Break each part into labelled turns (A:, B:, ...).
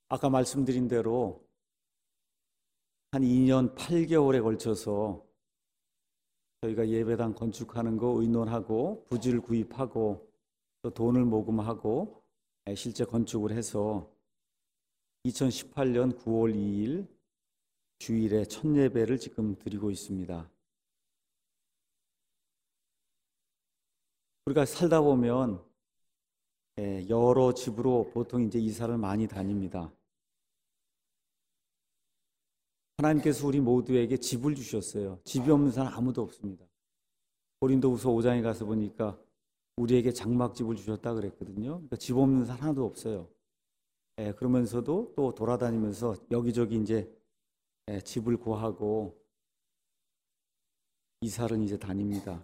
A: 아까 말씀드린 대로 한 2년 8개월에 걸쳐서 저희가 예배당 건축하는 거 의논하고 부지를 구입하고 또 돈을 모금하고 실제 건축을 해서 2018년 9월 2일 주일에 첫 예배를 지금 드리고 있습니다. 우리가 살다 보면 여러 집으로 보통 이제 이사를 많이 다닙니다. 하나님께서 우리 모두에게 집을 주셨어요. 집이 없는 사람 아무도 없습니다. 고린도후서 5장에 가서 보니까 우리에게 장막집을 주셨다 그랬거든요. 그러니까 집 없는 사람 하나도 없어요. 그러면서도 또 돌아다니면서 여기저기 이제 집을 구하고 이사를 이제 다닙니다.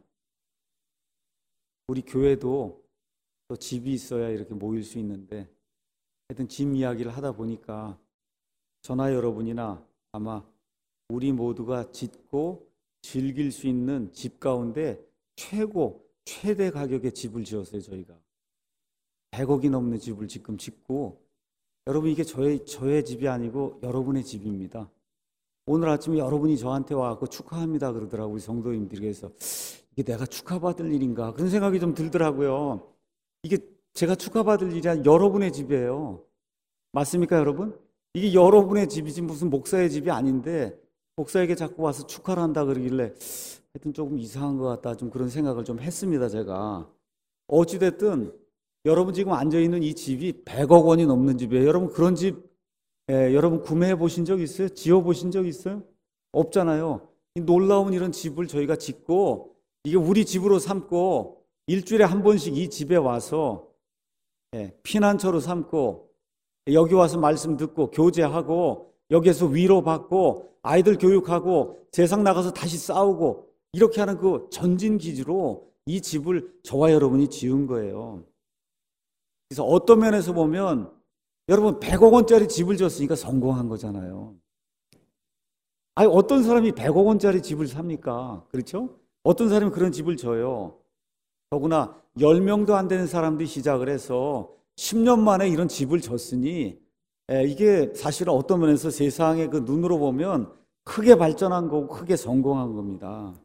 A: 우리 교회도 또 집이 있어야 이렇게 모일 수 있는데 하여튼 집 이야기를 하다 보니까 저나 여러분이나 아마 우리 모두가 짓고 즐길 수 있는 집 가운데 최대 가격의 집을 지었어요. 저희가 100억이 넘는 집을 지금 짓고, 여러분 이게 저의 집이 아니고 여러분의 집입니다. 오늘 아침에 여러분이 저한테 와서 축하합니다 그러더라고요. 우리 성도님들이. 그래서 이게 내가 축하받을 일인가 그런 생각이 좀 들더라고요. 이게 제가 축하받을 일이 아니라 여러분의 집이에요. 맞습니까 여러분? 이게 여러분의 집이지 무슨 목사의 집이 아닌데 목사에게 자꾸 와서 축하를 한다 그러길래 하여튼 조금 이상한 것 같다, 좀 그런 생각을 좀 했습니다. 제가 어찌됐든 여러분 지금 앉아있는 이 집이 100억 원이 넘는 집이에요. 여러분 그런 집 여러분 구매해 보신 적 있어요? 지어 보신 적 있어요? 없잖아요. 이 놀라운 이런 집을 저희가 짓고 이게 우리 집으로 삼고 일주일에 한 번씩 이 집에 와서 피난처로 삼고 여기 와서 말씀 듣고 교제하고 여기에서 위로받고 아이들 교육하고 세상 나가서 다시 싸우고 이렇게 하는 그 전진기지로 이 집을 저와 여러분이 지은 거예요. 그래서 어떤 면에서 보면 여러분 100억 원짜리 집을 지었으니까 성공한 거잖아요. 아니 어떤 사람이 100억 원짜리 집을 삽니까? 그렇죠? 어떤 사람이 그런 집을 져요. 더구나 10명도 안 되는 사람들이 시작을 해서 10년 만에 이런 집을 졌으니 이게 사실은 어떤 면에서 세상의 그 눈으로 보면 크게 발전한 거고 크게 성공한 겁니다.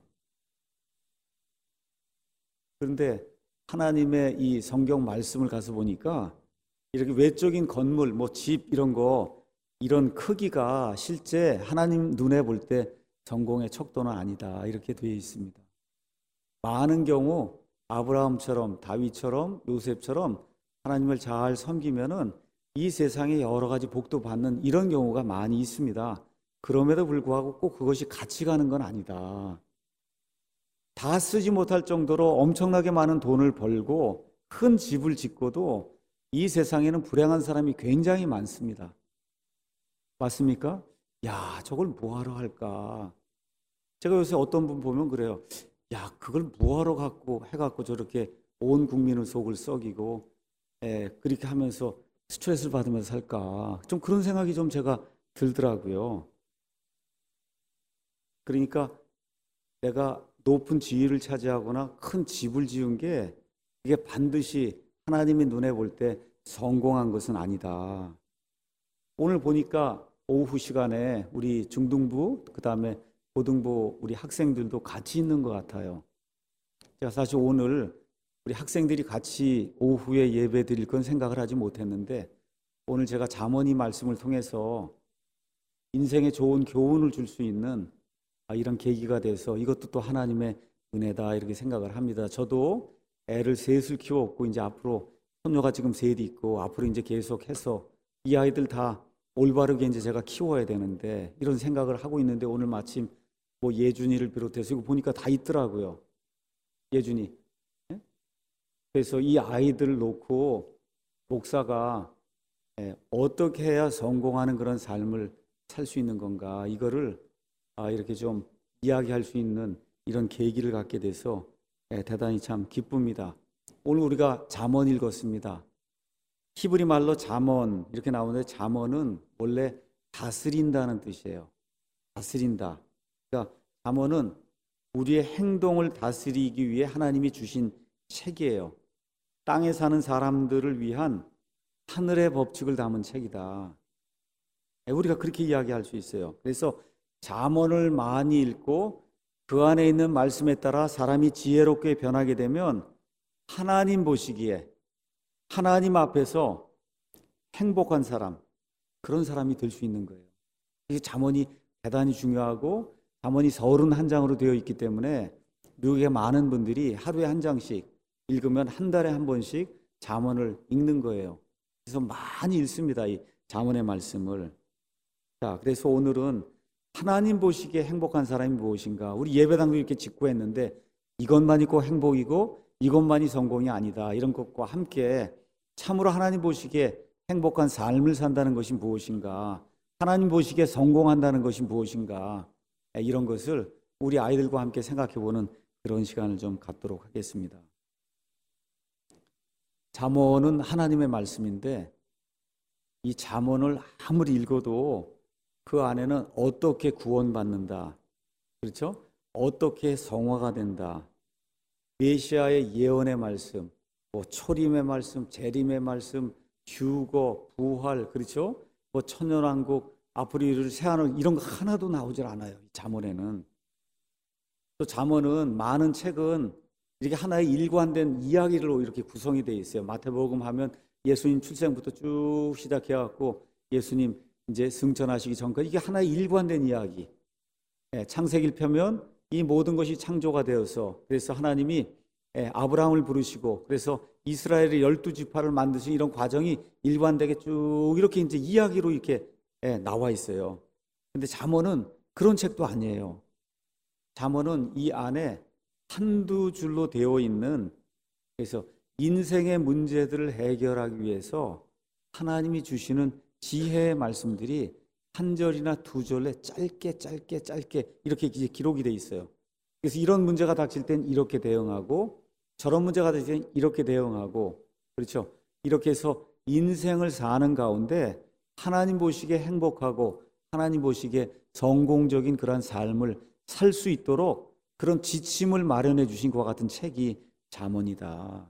A: 그런데 하나님의 이 성경 말씀을 가서 보니까 이렇게 외적인 건물, 뭐 집 이런 거 이런 크기가 실제 하나님 눈에 볼 때 성공의 척도는 아니다 이렇게 되어 있습니다. 많은 경우 아브라함처럼 다윗처럼 요셉처럼 하나님을 잘 섬기면은 이 세상에 여러 가지 복도 받는 이런 경우가 많이 있습니다. 그럼에도 불구하고 꼭 그것이 같이 가는 건 아니다. 다 쓰지 못할 정도로 엄청나게 많은 돈을 벌고 큰 집을 짓고도 이 세상에는 불행한 사람이 굉장히 많습니다. 맞습니까? 야, 저걸 뭐하러 할까? 제가 요새 어떤 분 보면 그래요. 야, 그걸 뭐하러 해갖고 저렇게 온 국민의 속을 썩이고 그렇게 하면서 스트레스를 받으면서 살까? 좀 그런 생각이 좀 제가 들더라고요. 그러니까 내가 높은 지위를 차지하거나 큰 집을 지은 게 이게 반드시 하나님의 눈에 볼 때 성공한 것은 아니다. 오늘 보니까 오후 시간에 우리 중등부 그다음에 고등부 우리 학생들도 같이 있는 것 같아요. 제가 사실 오늘 우리 학생들이 같이 오후에 예배 드릴 건 생각을 하지 못했는데 오늘 제가 잠언이 말씀을 통해서 인생에 좋은 교훈을 줄 수 있는 이런 계기가 돼서 이것도 또 하나님의 은혜다 이렇게 생각을 합니다. 저도 애를 셋을 키웠고 이제 앞으로 손녀가 지금 셋이 있고 앞으로 이제 계속해서 이 아이들 다 올바르게 이제 제가 키워야 되는데 이런 생각을 하고 있는데 오늘 마침 뭐 예준이를 비롯해서 이거 보니까 다 있더라고요. 예준이. 그래서 이 아이들을 놓고 목사가 어떻게 해야 성공하는 그런 삶을 살 수 있는 건가 이거를 이렇게 좀 이야기할 수 있는 이런 계기를 갖게 돼서 대단히 참 기쁩니다. 오늘 우리가 잠언 읽었습니다. 히브리 말로 잠언 이렇게 나오는데 잠언은 원래 다스린다는 뜻이에요. 다스린다. 그러니까 잠언은 우리의 행동을 다스리기 위해 하나님이 주신 책이에요. 땅에 사는 사람들을 위한 하늘의 법칙을 담은 책이다. 우리가 그렇게 이야기할 수 있어요. 그래서 잠언을 많이 읽고 그 안에 있는 말씀에 따라 사람이 지혜롭게 변하게 되면 하나님 보시기에 하나님 앞에서 행복한 사람, 그런 사람이 될 수 있는 거예요. 이게 잠언이 대단히 중요하고 잠언이 31장으로 되어 있기 때문에 미국의 많은 분들이 하루에 한 장씩 읽으면 한 달에 한 번씩 잠언을 읽는 거예요. 그래서 많이 읽습니다, 이 잠언의 말씀을. 자, 그래서 오늘은 하나님 보시기에 행복한 사람이 무엇인가? 우리 예배당도 이렇게 직구했는데 이것만이 꼭 행복이고 이것만이 성공이 아니다, 이런 것과 함께 참으로 하나님 보시기에 행복한 삶을 산다는 것이 무엇인가? 하나님 보시기에 성공한다는 것이 무엇인가? 이런 것을 우리 아이들과 함께 생각해보는 그런 시간을 좀 갖도록 하겠습니다. 잠언은 하나님의 말씀인데 이 잠언을 아무리 읽어도 그 안에는 어떻게 구원받는다, 그렇죠? 어떻게 성화가 된다, 메시아의 예언의 말씀, 뭐 초림의 말씀, 재림의 말씀, 휴거, 부활, 그렇죠? 뭐 천년왕국, 앞으로 이룰 새하늘, 이런 거 하나도 나오질 않아요, 이 잠언에는. 또 잠언은 많은 책은 이렇게 하나의 일관된 이야기로 이렇게 구성이 되어 있어요. 마태복음 하면 예수님 출생부터 쭉 시작해갖고 예수님 이제 승천하시기 전까지 이게 하나의 일관된 이야기. 창세기를 펴면 이 모든 것이 창조가 되어서, 그래서 하나님이 아브라함을 부르시고 그래서 이스라엘의 12지파를 만드신 이런 과정이 일관되게 쭉 이렇게 이제 이야기로 이렇게 나와 있어요. 근데 잠언은 그런 책도 아니에요. 잠언은 이 안에 한두 줄로 되어 있는, 그래서 인생의 문제들을 해결하기 위해서 하나님이 주시는 지혜의 말씀들이 한 절이나 두 절에 짧게 이렇게 기록이 돼 있어요. 그래서 이런 문제가 닥칠 땐 이렇게 대응하고 저런 문제가 닥칠 땐 이렇게 대응하고, 그렇죠? 이렇게 해서 인생을 사는 가운데 하나님 보시기에 행복하고 하나님 보시기에 성공적인 그런 삶을 살 수 있도록 그런 지침을 마련해 주신 것과 같은 책이 잠언이다.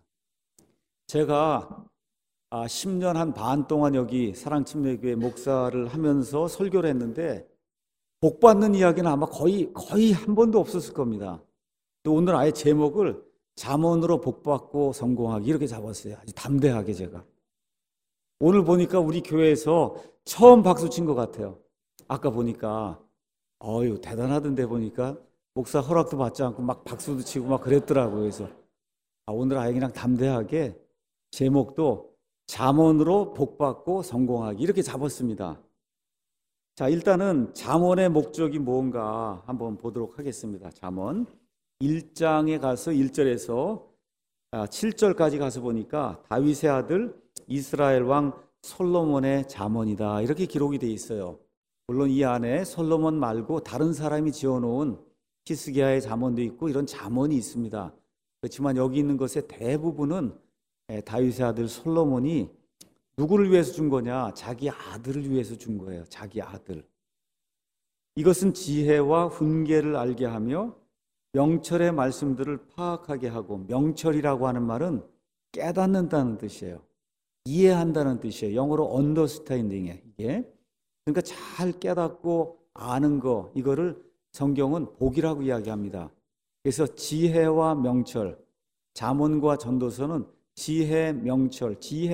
A: 제가 10년 한 반 동안 여기 사랑침례교회 목사를 하면서 설교를 했는데 복 받는 이야기는 아마 거의 한 번도 없었을 겁니다. 또 오늘 아예 제목을 잠언으로 복 받고 성공하기 이렇게 잡았어요. 아주 담대하게 제가. 오늘 보니까 우리 교회에서 처음 박수 친 것 같아요. 아까 보니까 대단하던데 보니까 목사 허락도 받지 않고 막 박수도 치고 막 그랬더라고요. 그래서 오늘 아예 그냥 담대하게 제목도 잠언으로 복받고 성공하기 이렇게 잡았습니다. 자, 일단은 잠언의 목적이 뭔가 한번 보도록 하겠습니다. 잠언 1장에 가서 1절에서 7절까지 가서 보니까 다윗의 아들 이스라엘 왕 솔로몬의 잠언이다, 이렇게 기록이 돼 있어요. 물론 이 안에 솔로몬 말고 다른 사람이 지어놓은 히스기야의 잠언도 있고 이런 잠언이 있습니다. 그렇지만 여기 있는 것의 대부분은 다윗의 아들 솔로몬이 누구를 위해서 준 거냐? 자기 아들을 위해서 준 거예요. 자기 아들. 이것은 지혜와 훈계를 알게 하며 명철의 말씀들을 파악하게 하고, 명철이라고 하는 말은 깨닫는다는 뜻이에요. 이해한다는 뜻이에요. 영어로 understanding이에요. 이게. 그러니까 잘 깨닫고 아는 거, 이거를 성경은 복이라고 이야기합니다. 그래서 지혜와 명철, 잠언과 전도서는 지혜, 명철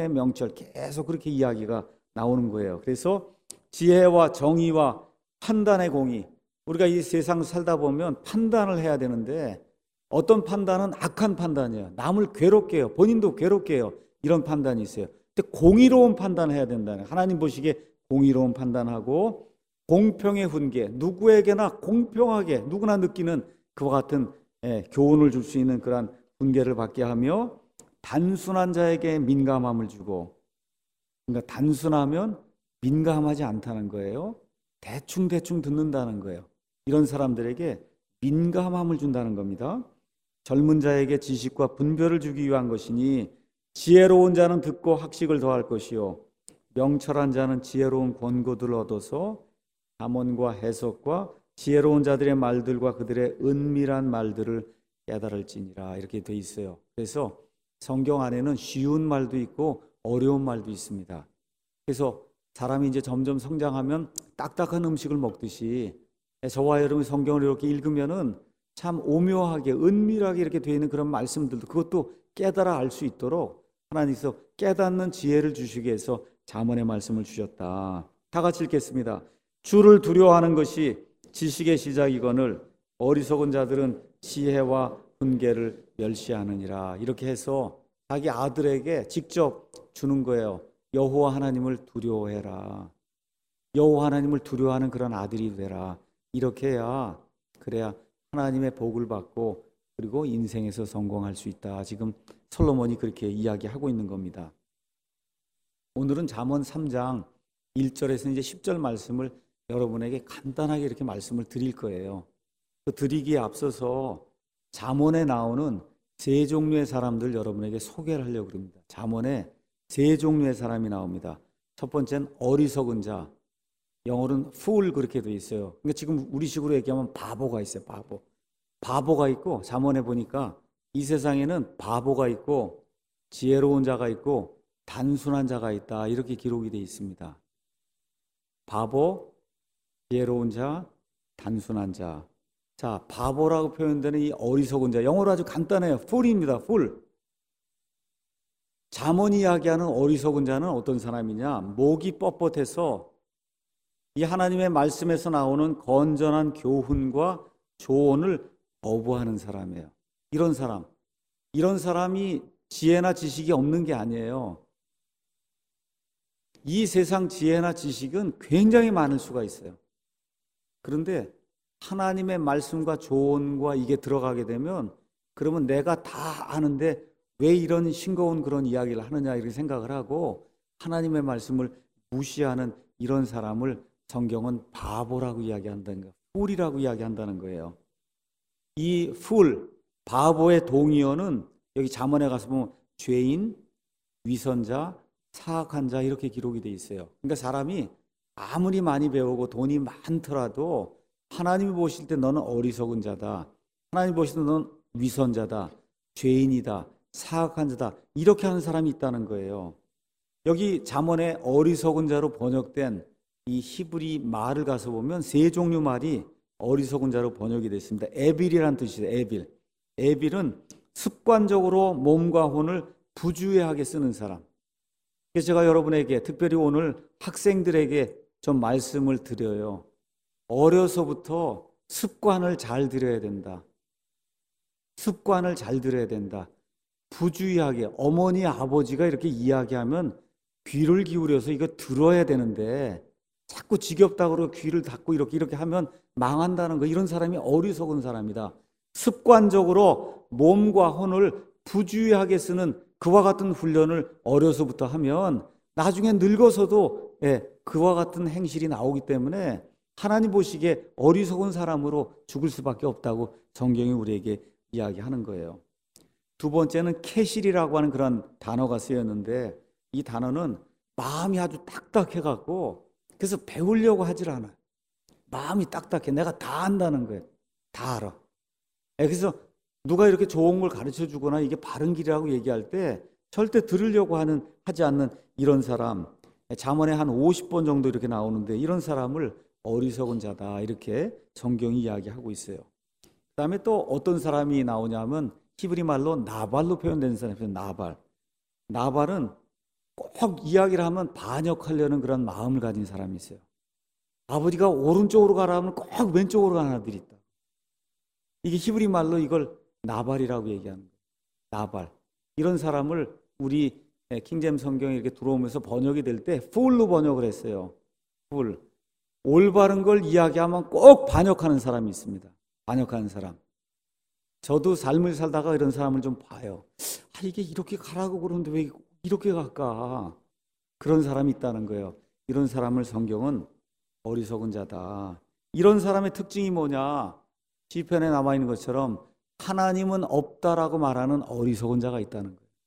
A: 계속 그렇게 이야기가 나오는 거예요. 그래서 지혜와 정의와 판단의 공의, 우리가 이 세상 살다 보면 판단을 해야 되는데 어떤 판단은 악한 판단이에요. 남을 괴롭게 해요. 본인도 괴롭게 해요. 이런 판단이 있어요. 근데 공의로운 판단을 해야 된다는, 하나님 보시기에 공의로운 판단하고 공평의 훈계, 누구에게나 공평하게 누구나 느끼는 그와 같은 교훈을 줄 수 있는 그러한 훈계를 받게 하며 단순한 자에게 민감함을 주고, 그러니까 단순하면 민감하지 않다는 거예요. 대충 듣는다는 거예요. 이런 사람들에게 민감함을 준다는 겁니다. 젊은 자에게 지식과 분별을 주기 위한 것이니 지혜로운 자는 듣고 학식을 더할 것이요 명철한 자는 지혜로운 권고들을 얻어서 잠언과 해석과 지혜로운 자들의 말들과 그들의 은밀한 말들을 깨달을지니라, 이렇게 돼 있어요. 그래서 성경 안에는 쉬운 말도 있고 어려운 말도 있습니다. 그래서 사람이 이제 점점 성장하면 딱딱한 음식을 먹듯이 저와 여러분이 성경을 이렇게 읽으면은 참 오묘하게 은밀하게 이렇게 되어 있는 그런 말씀들도 그것도 깨달아 알 수 있도록 하나님께서 깨닫는 지혜를 주시기 위해서 잠언의 말씀을 주셨다. 다 같이 읽겠습니다. 주를 두려워하는 것이 지식의 시작이거늘 어리석은 자들은 지혜와 훈계를 멸시하느니라. 이렇게 해서 자기 아들에게 직접 주는 거예요. 여호와 하나님을 두려워해라. 여호와 하나님을 두려워하는 그런 아들이 되라. 이렇게 해야 그래야 하나님의 복을 받고 그리고 인생에서 성공할 수 있다. 지금 솔로몬이 그렇게 이야기하고 있는 겁니다. 오늘은 잠언 3장 1절에서 이제 10절 말씀을 여러분에게 간단하게 이렇게 말씀을 드릴 거예요. 그 드리기에 앞서서 잠언에 나오는 세 종류의 사람들 여러분에게 소개를 하려고 합니다. 잠언에 세 종류의 사람이 나옵니다. 첫 번째는 어리석은 자, 영어로는 fool 그렇게 돼 있어요. 그러니까 지금 우리식으로 얘기하면 바보가 있어요. 바보가 있고 잠언에 보니까 이 세상에는 바보가 있고 지혜로운 자가 있고 단순한 자가 있다. 이렇게 기록이 돼 있습니다. 바보, 지혜로운 자, 단순한 자. 자, 바보라고 표현되는 이 어리석은 자, 영어로 아주 간단해요. fool입니다. fool. 잠언이 이야기하는 어리석은 자는 어떤 사람이냐? 목이 뻣뻣해서 이 하나님의 말씀에서 나오는 건전한 교훈과 조언을 거부하는 사람이에요. 이런 사람이 지혜나 지식이 없는 게 아니에요. 이 세상 지혜나 지식은 굉장히 많을 수가 있어요. 그런데 하나님의 말씀과 조언과 이게 들어가게 되면 그러면 내가 다 아는데 왜 이런 싱거운 그런 이야기를 하느냐 이렇게 생각을 하고 하나님의 말씀을 무시하는 이런 사람을 성경은 바보라고 이야기한다는 거예요. 뿔이라고 이야기한다는 거예요. 이 풀, 바보의 동의어는 여기 잠언에 가서 보면 죄인, 위선자, 사악한 자 이렇게 기록이 돼 있어요. 그러니까 사람이 아무리 많이 배우고 돈이 많더라도 하나님이 보실 때 너는 어리석은 자다. 하나님이 보실 때 너는 위선자다. 죄인이다. 사악한 자다. 이렇게 하는 사람이 있다는 거예요. 여기 잠언에 어리석은 자로 번역된 이 히브리 말을 가서 보면 세 종류 말이 어리석은 자로 번역이 됐습니다. 에빌이라는 뜻이에요. 에빌. 에빌은 습관적으로 몸과 혼을 부주의하게 쓰는 사람. 그래서 제가 여러분에게 특별히 오늘 학생들에게 좀 말씀을 드려요. 어려서부터 습관을 잘 들여야 된다. 습관을 잘 들여야 된다. 부주의하게 어머니 아버지가 이렇게 이야기하면 귀를 기울여서 이거 들어야 되는데 자꾸 지겹다고 그러고 귀를 닫고 이렇게 하면 망한다는 거. 이런 사람이 어리석은 사람이다. 습관적으로 몸과 혼을 부주의하게 쓰는 그와 같은 훈련을 어려서부터 하면 나중에 늙어서도 그와 같은 행실이 나오기 때문에 하나님 보시기에 어리석은 사람으로 죽을 수밖에 없다고 성경이 우리에게 이야기하는 거예요. 두 번째는 캐실이라고 하는 그런 단어가 쓰였는데 이 단어는 마음이 아주 딱딱해갖고 그래서 배우려고 하질 않아요. 마음이 딱딱해. 내가 다 안다는 거예요. 다 알아. 그래서 누가 이렇게 좋은 걸 가르쳐 주거나 이게 바른 길이라고 얘기할 때 절대 들으려고 하지 않는 이런 사람. 잠언에 한 50번 정도 이렇게 나오는데 이런 사람을 어리석은 자다 이렇게 성경이 이야기하고 있어요. 그 다음에 또 어떤 사람이 나오냐면 히브리 말로 나발로 표현되는 사람이에요. 나발은 꼭 이야기를 하면 반역하려는 그런 마음을 가진 사람이 있어요. 아버지가 오른쪽으로 가라 하면 꼭 왼쪽으로 가는 아들이 있다. 이게 히브리 말로 이걸 나발이라고 얘기하는 거예요. 나발. 이런 사람을 우리 킹제임스 성경에 이렇게 들어오면서 번역이 될 때 fool로 번역을 했어요. fool. 올바른 걸 이야기하면 꼭 반역하는 사람이 있습니다. 반역하는 사람. 저도 삶을 살다가 이런 사람을 좀 봐요. 이게 이렇게 가라고 그러는데 왜 이렇게 갈까? 그런 사람이 있다는 거예요. 이런 사람을 성경은 어리석은 자다. 이런 사람의 특징이 뭐냐? 시편에 남아있는 것처럼 하나님은 없다라고 말하는 어리석은 자가 있다는 거예요.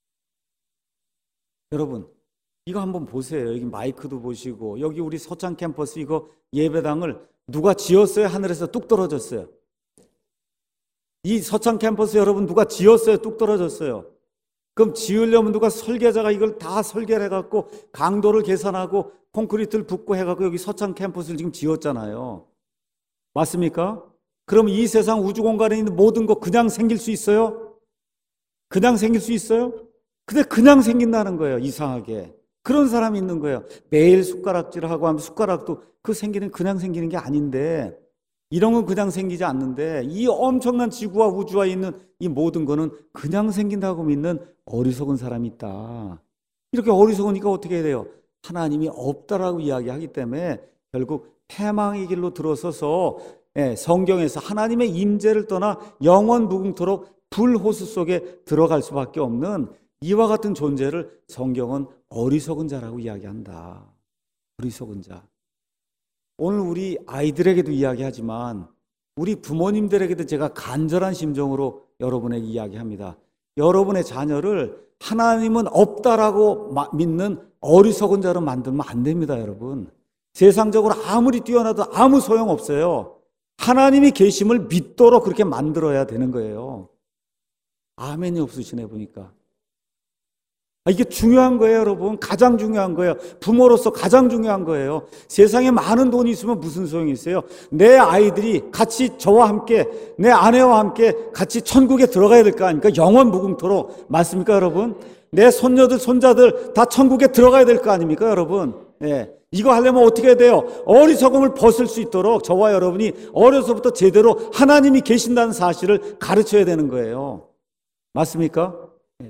A: 여러분 이거 한번 보세요. 여기 마이크도 보시고 여기 우리 서창 캠퍼스 이거 예배당을 누가 지었어요? 하늘에서 뚝 떨어졌어요. 이 서창 캠퍼스 여러분 누가 지었어요? 뚝 떨어졌어요. 그럼 지으려면 누가 설계자가 이걸 다 설계를 해갖고 강도를 계산하고 콘크리트를 붓고 해갖고 여기 서창 캠퍼스를 지금 지었잖아요. 맞습니까? 그럼 이 세상 우주 공간에 있는 모든 거 그냥 생길 수 있어요? 그냥 생길 수 있어요? 근데 그냥 생긴다는 거예요. 이상하게. 그런 사람이 있는 거예요. 매일 숟가락질을 하고 하면 숟가락도 그 생기는 그냥 생기는 게 아닌데, 이런 건 그냥 생기지 않는데 이 엄청난 지구와 우주와 있는 이 모든 거는 그냥 생긴다고 믿는 어리석은 사람이 있다. 이렇게 어리석으니까 어떻게 돼요? 하나님이 없다라고 이야기하기 때문에 결국 패망의 길로 들어서서 성경에서 하나님의 임재를 떠나 영원 무궁토록 불호수 속에 들어갈 수밖에 없는 이와 같은 존재를 성경은 어리석은 자라고 이야기한다. 어리석은 자. 오늘 우리 아이들에게도 이야기하지만 우리 부모님들에게도 제가 간절한 심정으로 여러분에게 이야기합니다. 여러분의 자녀를 하나님은 없다라고 믿는 어리석은 자로 만들면 안 됩니다, 여러분. 세상적으로 아무리 뛰어나도 아무 소용없어요. 하나님이 계심을 믿도록 그렇게 만들어야 되는 거예요. 아멘이 없으시네 보니까. 이게 중요한 거예요, 여러분. 가장 중요한 거예요. 부모로서 가장 중요한 거예요. 세상에 많은 돈이 있으면 무슨 소용이 있어요? 내 아이들이 같이 저와 함께, 내 아내와 함께 같이 천국에 들어가야 될 거 아닙니까? 영원 무궁토록. 맞습니까, 여러분? 내 손녀들, 손자들 다 천국에 들어가야 될 거 아닙니까, 여러분? 예. 이거 하려면 어떻게 해야 돼요? 어리석음을 벗을 수 있도록 저와 여러분이 어려서부터 제대로 하나님이 계신다는 사실을 가르쳐야 되는 거예요. 맞습니까?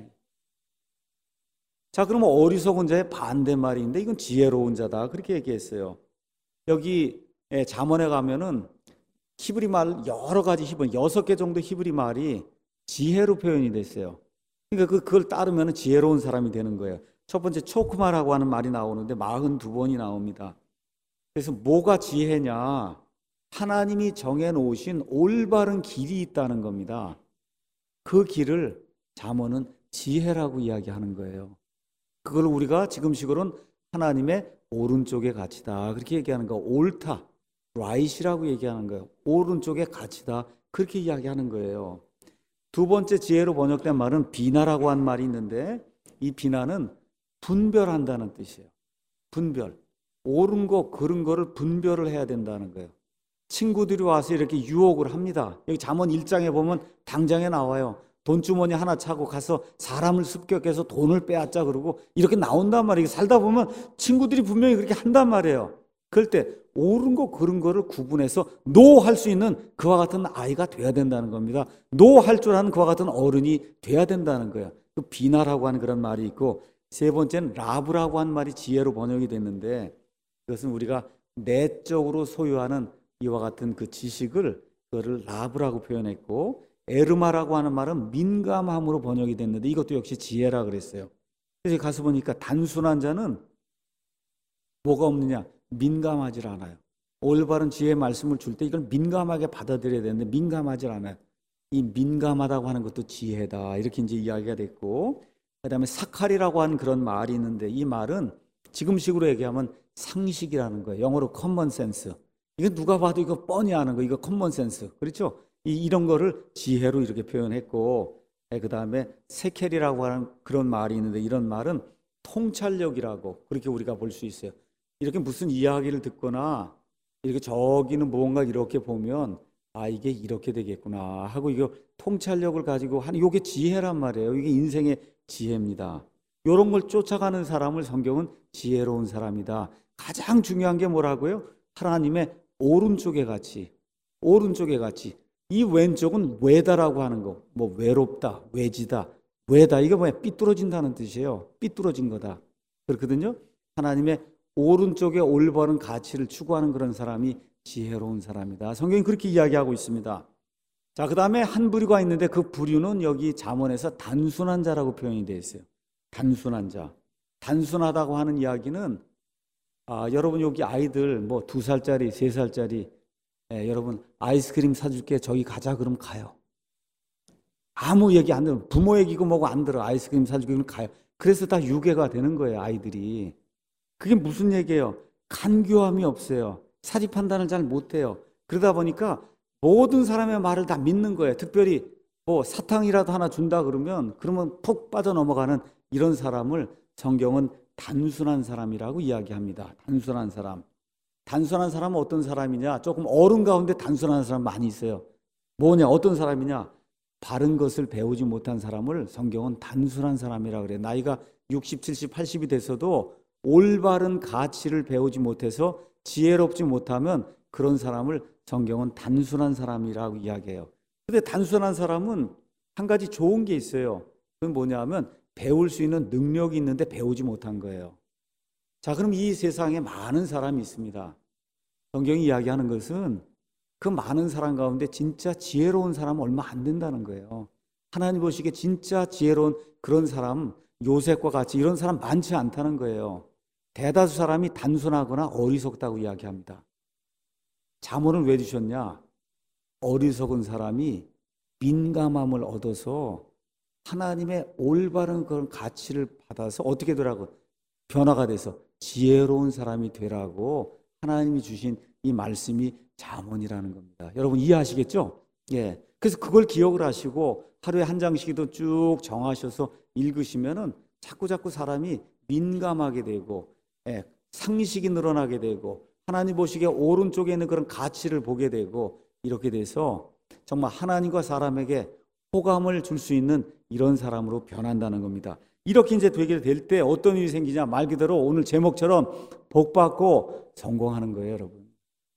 A: 자, 그러면 어리석은 자의 반대말인데 이건 지혜로운 자다. 그렇게 얘기했어요. 여기 잠언에 가면은 히브리 말 여러 가지 히브리 6개 정도 히브리 말이 지혜로 표현이 됐어요. 그러니까 그걸 따르면 지혜로운 사람이 되는 거예요. 첫 번째 초크마라고 하는 말이 나오는데 42번이 나옵니다. 그래서 뭐가 지혜냐? 하나님이 정해놓으신 올바른 길이 있다는 겁니다. 그 길을 잠언은 지혜라고 이야기하는 거예요. 그걸 우리가 지금식으로는 하나님의 오른쪽의 가치다 그렇게 얘기하는 거. 옳다, right이라고 얘기하는 거예요. 오른쪽의 가치다 그렇게 이야기하는 거예요. 두 번째 지혜로 번역된 말은 비나라고 한 말이 있는데 이 비나는 분별한다는 뜻이에요. 분별. 옳은 거 그른 거를 분별을 해야 된다는 거예요. 친구들이 와서 이렇게 유혹을 합니다. 여기 잠언 1장에 보면 당장에 나와요. 돈주머니 하나 차고 가서 사람을 습격해서 돈을 빼앗자 그러고 이렇게 나온단 말이에요. 살다 보면 친구들이 분명히 그렇게 한단 말이에요. 그럴 때 옳은 거 그른 거를 구분해서 노 할 수 있는 그와 같은 아이가 돼야 된다는 겁니다. 노 할 줄 아는 그와 같은 어른이 돼야 된다는 거예요. 그 비나라고 하는 그런 말이 있고, 세 번째는 라브라고 하는 말이 지혜로 번역이 됐는데 그것은 우리가 내적으로 소유하는 이와 같은 그 지식을 그거를 라브라고 표현했고, 에르마라고 하는 말은 민감함으로 번역이 됐는데 이것도 역시 지혜라 그랬어요. 그래서 가서 보니까 단순한 자는 뭐가 없느냐? 민감하지 않아요. 올바른 지혜의 말씀을 줄 때 이걸 민감하게 받아들여야 되는데 민감하지 않아요. 이 민감하다고 하는 것도 지혜다 이렇게 이제 이야기가 됐고, 그 다음에 사칼이라고 하는 그런 말이 있는데 이 말은 지금식으로 얘기하면 상식이라는 거예요. 영어로 common sense. 이거 누가 봐도 이거 뻔히 아는 거, 이거 common sense. 그렇죠? 이런 거를 지혜로 이렇게 표현했고, 그 다음에 세켈이라고 하는 그런 말이 있는데 이런 말은 통찰력이라고 그렇게 우리가 볼 수 있어요. 이렇게 무슨 이야기를 듣거나 이렇게 저기는 뭔가 이렇게 보면 아 이게 이렇게 되겠구나 하고 이거 통찰력을 가지고 하는 이게 지혜란 말이에요. 이게 인생의 지혜입니다. 이런 걸 쫓아가는 사람을 성경은 지혜로운 사람이다. 가장 중요한 게 뭐라고요? 하나님의 오른쪽의 가치. 오른쪽의 가치. 이 왼쪽은 외다라고 하는 거. 뭐 외롭다, 외지다, 외다. 이게 뭐야? 삐뚤어진다는 뜻이에요. 삐뚤어진 거다. 그렇거든요. 하나님의 오른쪽에 올바른 가치를 추구하는 그런 사람이 지혜로운 사람이다. 성경이 그렇게 이야기하고 있습니다. 자, 그 다음에 한 부류가 있는데 그 부류는 여기 잠언에서 단순한 자라고 표현이 되어 있어요. 단순한 자. 단순하다고 하는 이야기는 여러분 여기 아이들 뭐 2살짜리, 3살짜리 여러분 아이스크림 사줄게 저기 가자 그러면 가요. 아무 얘기 안 들어. 부모 얘기고 뭐고 안 들어. 아이스크림 사줄게 그러면 가요. 그래서 다 유괴가 되는 거예요, 아이들이. 그게 무슨 얘기예요? 간교함이 없어요. 사지 판단을 잘 못해요. 그러다 보니까 모든 사람의 말을 다 믿는 거예요. 특별히 뭐 사탕이라도 하나 준다 그러면 푹 빠져 넘어가는 이런 사람을 성경은 단순한 사람이라고 이야기합니다. 단순한 사람. 단순한 사람은 어떤 사람이냐? 조금 어른 가운데 단순한 사람 많이 있어요. 뭐냐? 어떤 사람이냐? 바른 것을 배우지 못한 사람을 성경은 단순한 사람이라고 그래요. 나이가 60, 70, 80이 돼서도 올바른 가치를 배우지 못해서 지혜롭지 못하면 그런 사람을 성경은 단순한 사람이라고 이야기해요. 근데 단순한 사람은 한 가지 좋은 게 있어요. 그건 뭐냐면 배울 수 있는 능력이 있는데 배우지 못한 거예요. 자, 그럼 이 세상에 많은 사람이 있습니다. 성경이 이야기하는 것은 그 많은 사람 가운데 진짜 지혜로운 사람은 얼마 안 된다는 거예요. 하나님 보시기에 진짜 지혜로운 그런 사람, 요셉과 같이 이런 사람 많지 않다는 거예요. 대다수 사람이 단순하거나 어리석다고 이야기합니다. 잠언을 왜 주셨냐? 어리석은 사람이 민감함을 얻어서 하나님의 올바른 그런 가치를 받아서 어떻게 되라고? 변화가 돼서 지혜로운 사람이 되라고 하나님이 주신 이 말씀이 잠언이라는 겁니다. 여러분 이해하시겠죠? 예. 그래서 그걸 기억을 하시고 하루에 한 장씩도 쭉 정하셔서 읽으시면은 자꾸 사람이 민감하게 되고, 예, 상식이 늘어나게 되고, 하나님 보시기에 오른쪽에 있는 그런 가치를 보게 되고, 이렇게 돼서 정말 하나님과 사람에게 호감을 줄 수 있는 이런 사람으로 변한다는 겁니다. 이렇게 이제 되게 될 때 어떤 일이 생기냐? 말 그대로 오늘 제목처럼 복받고 성공하는 거예요, 여러분.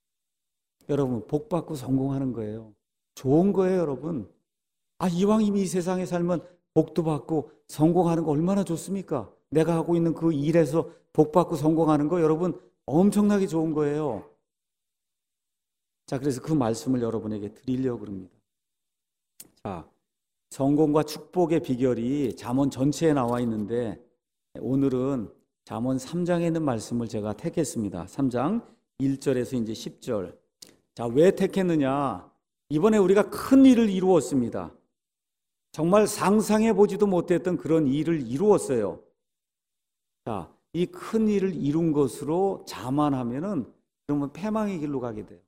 A: 여러분, 복받고 성공하는 거예요. 좋은 거예요, 여러분. 이왕 이미 이 세상에 살면 복도 받고 성공하는 거 얼마나 좋습니까? 내가 하고 있는 그 일에서 복받고 성공하는 거 여러분 엄청나게 좋은 거예요. 자, 그래서 그 말씀을 여러분에게 드리려고 합니다. 자, 성공과 축복의 비결이 잠언 전체에 나와 있는데 오늘은 잠언 3장에 있는 말씀을 제가 택했습니다. 3장 1절에서 이제 10절. 자, 왜 택했느냐? 이번에 우리가 큰 일을 이루었습니다. 정말 상상해 보지도 못했던 그런 일을 이루었어요. 자, 이 큰 일을 이룬 것으로 자만하면은 그러면 패망의 길로 가게 돼요.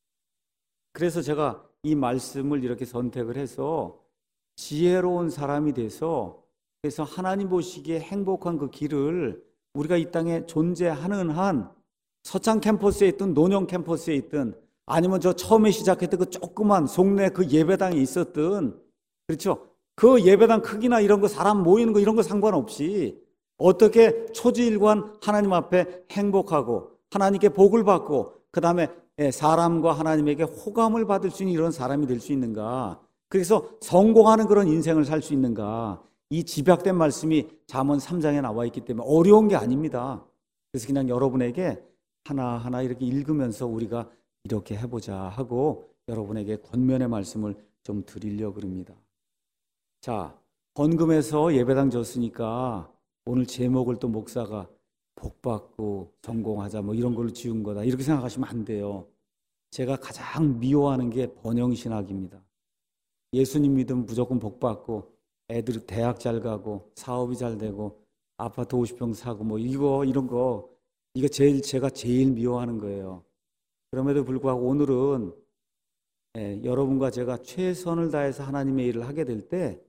A: 그래서 제가 이 말씀을 이렇게 선택을 해서 지혜로운 사람이 돼서 그래서 하나님 보시기에 행복한 그 길을 우리가 이 땅에 존재하는 한 서창 캠퍼스에 있든 논영 캠퍼스에 있든 아니면 저 처음에 시작했던 그 조그만 속내 그 예배당에 있었든 그렇죠? 그 예배당 크기나 이런 거 사람 모이는 거 이런 거 상관없이 어떻게 초지일관 하나님 앞에 행복하고 하나님께 복을 받고 그 다음에 사람과 하나님에게 호감을 받을 수 있는 이런 사람이 될 수 있는가? 그래서 성공하는 그런 인생을 살 수 있는가? 이 집약된 말씀이 잠언 3장에 나와 있기 때문에 어려운 게 아닙니다. 그래서 그냥 여러분에게 하나하나 이렇게 읽으면서 우리가 이렇게 해보자 하고 여러분에게 권면의 말씀을 좀 드리려고 합니다. 자, 헌금해서 예배당 줬으니까 오늘 제목을 또 목사가 복받고 성공하자 뭐 이런 걸로 지은 거다 이렇게 생각하시면 안 돼요. 제가 가장 미워하는 게 번영신학입니다. 예수님 믿으면 무조건 복받고 애들 대학 잘 가고 사업이 잘 되고 아파트 50평 사고 뭐 이런 거 이거 제가 제일 미워하는 거예요. 그럼에도 불구하고 오늘은 여러분과 제가 최선을 다해서 하나님의 일을 하게 될 때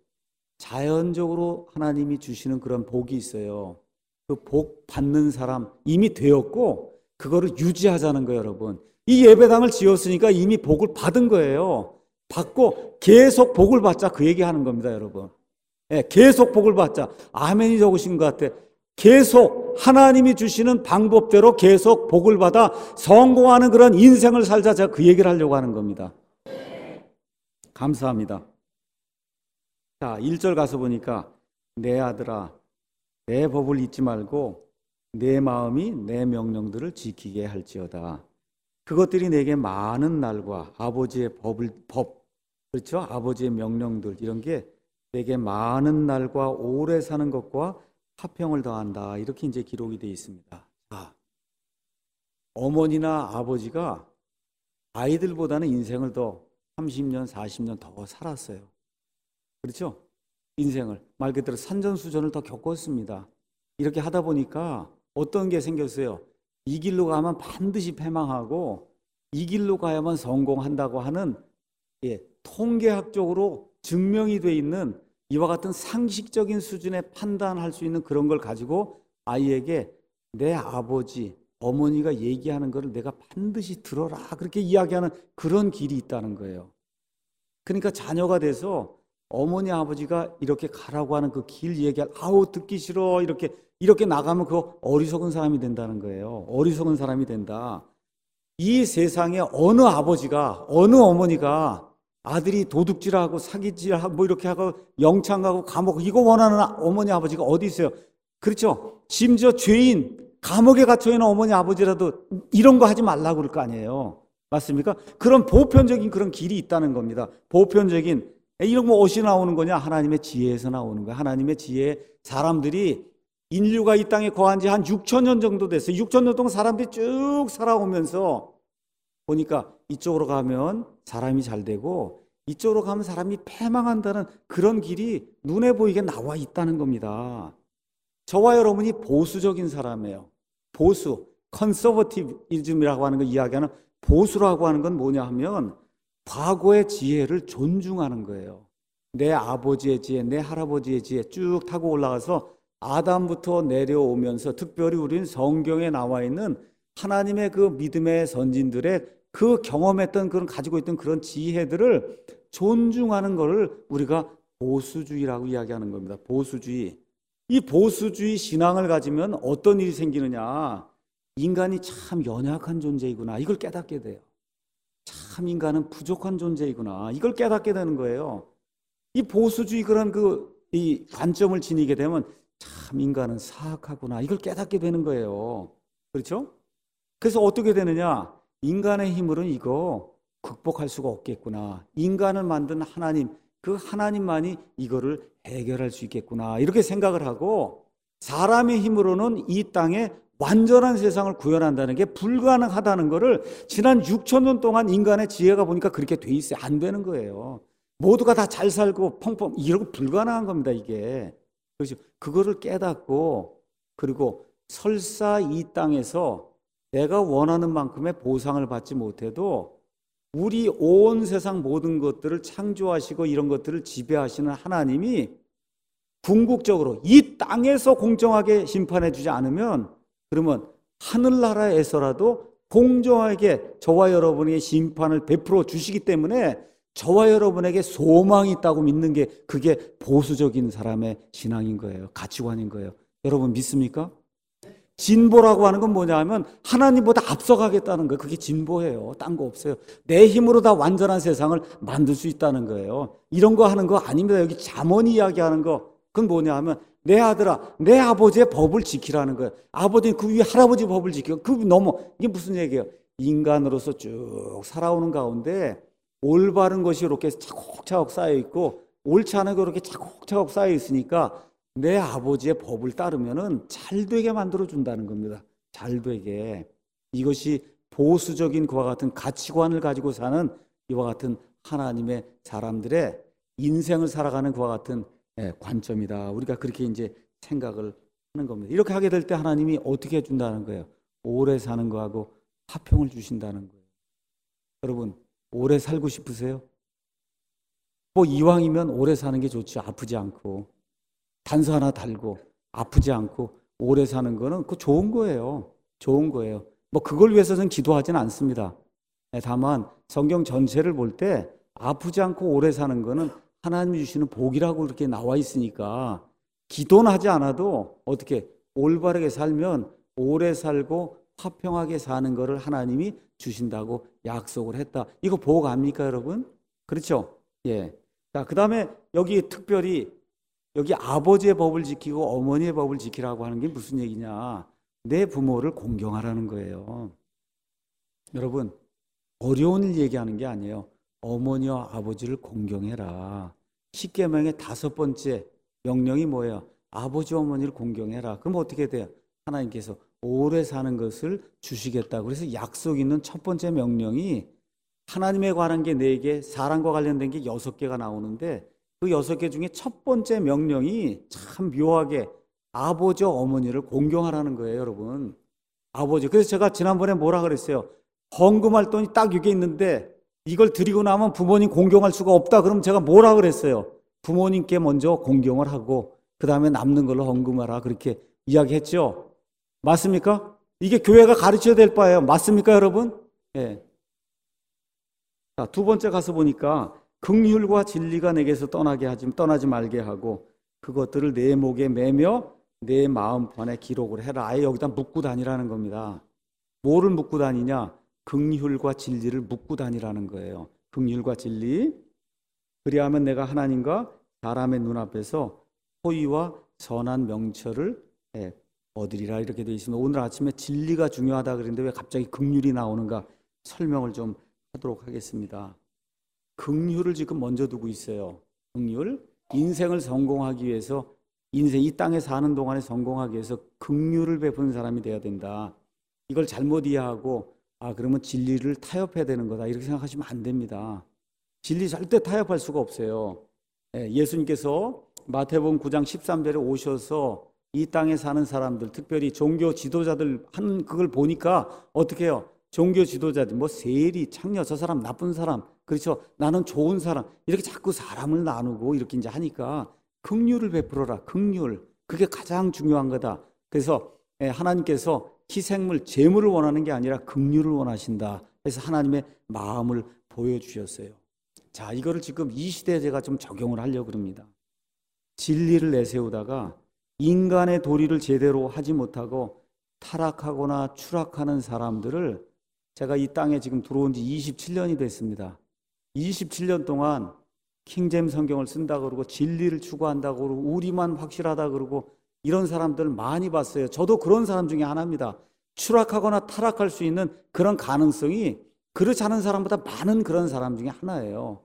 A: 자연적으로 하나님이 주시는 그런 복이 있어요. 그 복 받는 사람 이미 되었고 그거를 유지하자는 거예요, 여러분. 이 예배당을 지었으니까 이미 복을 받은 거예요. 받고 계속 복을 받자 그 얘기하는 겁니다, 여러분. 계속 복을 받자. 아멘이 적으신 것 같아. 계속 하나님이 주시는 방법대로 계속 복을 받아 성공하는 그런 인생을 살자. 제가 그 얘기를 하려고 하는 겁니다. 감사합니다. 자, 1절 가서 보니까 내 아들아 내 법을 잊지 말고 내 마음이 내 명령들을 지키게 할지어다. 그것들이 내게 많은 날과 아버지의 법, 그렇죠? 아버지의 명령들 이런 게 내게 많은 날과 오래 사는 것과 화평을 더한다. 이렇게 이제 기록이 되어 있습니다. 자, 어머니나 아버지가 아이들보다는 인생을 더 30년, 40년 더 살았어요. 그렇죠? 인생을 말 그대로 산전수전을 더 겪었습니다. 이렇게 하다 보니까 어떤 게 생겼어요? 이 길로 가면 반드시 패망하고 이 길로 가야만 성공한다고 하는 통계학적으로 증명이 돼 있는 이와 같은 상식적인 수준의 판단할 수 있는 그런 걸 가지고 아이에게 내 아버지, 어머니가 얘기하는 거를 내가 반드시 들어라, 그렇게 이야기하는 그런 길이 있다는 거예요. 그러니까 자녀가 돼서 어머니 아버지가 이렇게 가라고 하는 그 길 얘기할, 아우 듣기 싫어, 이렇게 나가면 그거 어리석은 사람이 된다는 거예요. 어리석은 사람이 된다. 이 세상에 어느 아버지가, 어느 어머니가 아들이 도둑질하고 사기질하고 뭐 이렇게 하고 영창 가고 감옥, 이거 원하는 어머니 아버지가 어디 있어요? 그렇죠? 심지어 죄인, 감옥에 갇혀 있는 어머니 아버지라도 이런 거 하지 말라고 그럴 거 아니에요. 맞습니까? 그런 보편적인 그런 길이 있다는 겁니다. 보편적인, 이런 거 어디서 나오는 거냐? 하나님의 지혜에서 나오는 거야. 하나님의 지혜. 사람들이, 인류가 이 땅에 거한 지 한 6천 년 정도 됐어요. 6천 년 동안 사람들이 쭉 살아오면서 보니까 이쪽으로 가면 사람이 잘 되고 이쪽으로 가면 사람이 패망한다는 그런 길이 눈에 보이게 나와 있다는 겁니다. 저와 여러분이 보수적인 사람이에요. 보수, 컨서버티비즘이라고 하는 거 이야기하는, 보수라고 하는 건 뭐냐 하면 과거의 지혜를 존중하는 거예요. 내 아버지의 지혜, 내 할아버지의 지혜 쭉 타고 올라가서 아담부터 내려오면서, 특별히 우리는 성경에 나와 있는 하나님의 그 믿음의 선진들의 그 경험했던, 그런 가지고 있던 그런 지혜들을 존중하는 것을 우리가 보수주의라고 이야기하는 겁니다. 보수주의. 이 보수주의 신앙을 가지면 어떤 일이 생기느냐? 인간이 참 연약한 존재이구나, 이걸 깨닫게 돼요. 참 인간은 부족한 존재이구나, 이걸 깨닫게 되는 거예요. 이 보수주의 그런 이 관점을 지니게 되면 참 인간은 사악하구나, 이걸 깨닫게 되는 거예요. 그렇죠? 그래서 어떻게 되느냐? 인간의 힘으로는 이거 극복할 수가 없겠구나. 인간을 만든 하나님, 그 하나님만이 이거를 해결할 수 있겠구나, 이렇게 생각을 하고, 사람의 힘으로는 이 땅에 완전한 세상을 구현한다는 게 불가능하다는 것을 지난 6천 년 동안 인간의 지혜가 보니까 그렇게 돼 있어요. 안 되는 거예요. 모두가 다 잘 살고 펑펑 이러고 불가능한 겁니다, 이게. 그렇죠? 그거를 깨닫고, 그리고 설사 이 땅에서 내가 원하는 만큼의 보상을 받지 못해도 우리 온 세상 모든 것들을 창조하시고 이런 것들을 지배하시는 하나님이 궁극적으로 이 땅에서 공정하게 심판해 주지 않으면, 그러면 하늘나라에서라도 공정하게 저와 여러분에게 심판을 베풀어 주시기 때문에 저와 여러분에게 소망이 있다고 믿는 게, 그게 보수적인 사람의 신앙인 거예요. 가치관인 거예요. 여러분 믿습니까? 진보라고 하는 건 뭐냐 하면 하나님보다 앞서가겠다는 거예요. 그게 진보예요. 딴 거 없어요. 내 힘으로 다 완전한 세상을 만들 수 있다는 거예요. 이런 거 하는 거 아닙니다. 여기 잠언 이야기하는 거, 그건 뭐냐 하면 내 아들아, 내 아버지의 법을 지키라는 거예요. 아버지 그 위에 할아버지 법을 지키고, 그 넘어. 이게 무슨 얘기예요? 인간으로서 쭉 살아오는 가운데 올바른 것이 이렇게 차곡차곡 쌓여 있고 옳지 않은 거 이렇게 차곡차곡 쌓여 있으니까 내 아버지의 법을 따르면은 잘 되게 만들어 준다는 겁니다. 잘 되게. 이것이 보수적인 그와 같은 가치관을 가지고 사는 이와 같은 하나님의 사람들의 인생을 살아가는 그와 같은 관점이다. 우리가 그렇게 이제 생각을 하는 겁니다. 이렇게 하게 될 때 하나님이 어떻게 해준다는 거예요? 오래 사는 거하고 화평을 주신다는 거예요. 여러분 오래 살고 싶으세요? 뭐 이왕이면 오래 사는 게 좋죠. 아프지 않고 단서 하나 달고 아프지 않고 오래 사는 거는 그 좋은 거예요. 좋은 거예요. 뭐 그걸 위해서는 기도하지는 않습니다. 다만 성경 전체를 볼 때 아프지 않고 오래 사는 거는 하나님이 주시는 복이라고 이렇게 나와 있으니까 기도는 하지 않아도 어떻게 올바르게 살면 오래 살고 화평하게 사는 것을 하나님이 주신다고 약속을 했다. 이거 복 아닙니까, 여러분? 그렇죠? 예. 자, 그 다음에 여기 특별히 여기 아버지의 법을 지키고 어머니의 법을 지키라고 하는 게 무슨 얘기냐? 내 부모를 공경하라는 거예요. 여러분, 어려운 일 얘기하는 게 아니에요. 어머니와 아버지를 공경해라. 십계명의 5번째 명령이 뭐예요? 아버지 어머니를 공경해라. 그럼 어떻게 돼요? 하나님께서 오래 사는 것을 주시겠다고. 그래서 약속 있는 첫 번째 명령이 하나님에 관한 게 4개, 사랑과 관련된 게 6개가 나오는데 그 6개 중에 첫 번째 명령이 참 묘하게 아버지와 어머니를 공경하라는 거예요, 여러분. 아버지. 그래서 제가 지난번에 뭐라 그랬어요? 헌금할 돈이 딱 이게 있는데 이걸 드리고 나면 부모님 공경할 수가 없다. 그럼 제가 뭐라 그랬어요? 부모님께 먼저 공경을 하고 그 다음에 남는 걸로 헌금하라. 그렇게 이야기했죠. 맞습니까? 이게 교회가 가르쳐야 될 바예요. 맞습니까, 여러분? 예. 자, 두 번째 가서 보니까 긍휼과 진리가 내게서 떠나지 말게 하고 그것들을 내 목에 매며 내 마음판에 기록을 해라. 아예 여기다 묻고 다니라는 겁니다. 뭐를 묻고 다니냐? 긍휼과 진리를 묻고 다니라는 거예요. 긍휼과 진리. 그리하면 내가 하나님과 사람의 눈앞에서 호의와 선한 명철을 얻으리라. 이렇게 되어 있습니다. 오늘 아침에 진리가 중요하다 그랬는데 왜 갑자기 긍휼이 나오는가 설명을 좀 하도록 하겠습니다. 긍휼을 지금 먼저 두고 있어요. 긍휼. 인생을 성공하기 위해서, 인생 이 땅에 사는 동안에 성공하기 위해서 긍휼을 베푸는 사람이 되어야 된다. 이걸 잘못 이해하고 그러면 진리를 타협해야 되는 거다 이렇게 생각하시면 안 됩니다. 진리 절대 타협할 수가 없어요. 예수님께서 마태복음 9장 13절에 오셔서 이 땅에 사는 사람들, 특별히 종교 지도자들 하는 그걸 보니까 어떻게 해요? 종교 지도자들, 뭐 세리, 창녀, 저 사람 나쁜 사람, 그렇죠? 나는 좋은 사람, 이렇게 자꾸 사람을 나누고 이렇게 이제 하니까 긍휼을 베풀어라. 긍휼. 그게 가장 중요한 거다. 그래서 하나님께서 희생물, 제물을 원하는 게 아니라 긍휼을 원하신다. 그래서 하나님의 마음을 보여주셨어요. 자, 이거를 지금 이 시대에 제가 좀 적용을 하려고 합니다. 진리를 내세우다가 인간의 도리를 제대로 하지 못하고 타락하거나 추락하는 사람들을 제가 이 땅에 지금 들어온 지 27년이 됐습니다. 27년 동안 킹제임스 성경을 쓴다 그러고 진리를 추구한다고 그러고 우리만 확실하다 그러고 이런 사람들 많이 봤어요. 저도 그런 사람 중에 하나입니다. 추락하거나 타락할 수 있는 그런 가능성이 그렇지 않은 사람보다 많은 그런 사람 중에 하나예요.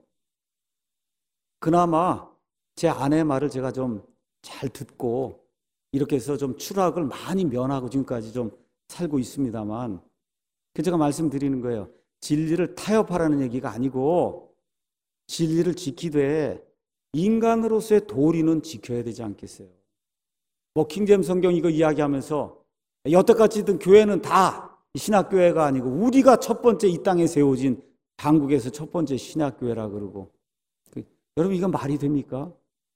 A: 그나마 제 아내의 말을 제가 좀 잘 듣고 이렇게 해서 좀 추락을 많이 면하고 지금까지 좀 살고 있습니다만, 제가 말씀드리는 거예요. 진리를 타협하라는 얘기가 아니고 진리를 지키되 인간으로서의 도리는 지켜야 되지 않겠어요? 뭐 킹제임스 성경 이거 이야기하면서 여태까지든 교회는 다 신학교회가 아니고 우리가 첫 번째 이 땅에 세워진 한국에서 첫 번째 신학교회라 그러고, 여러분 이건 말이 됩니까?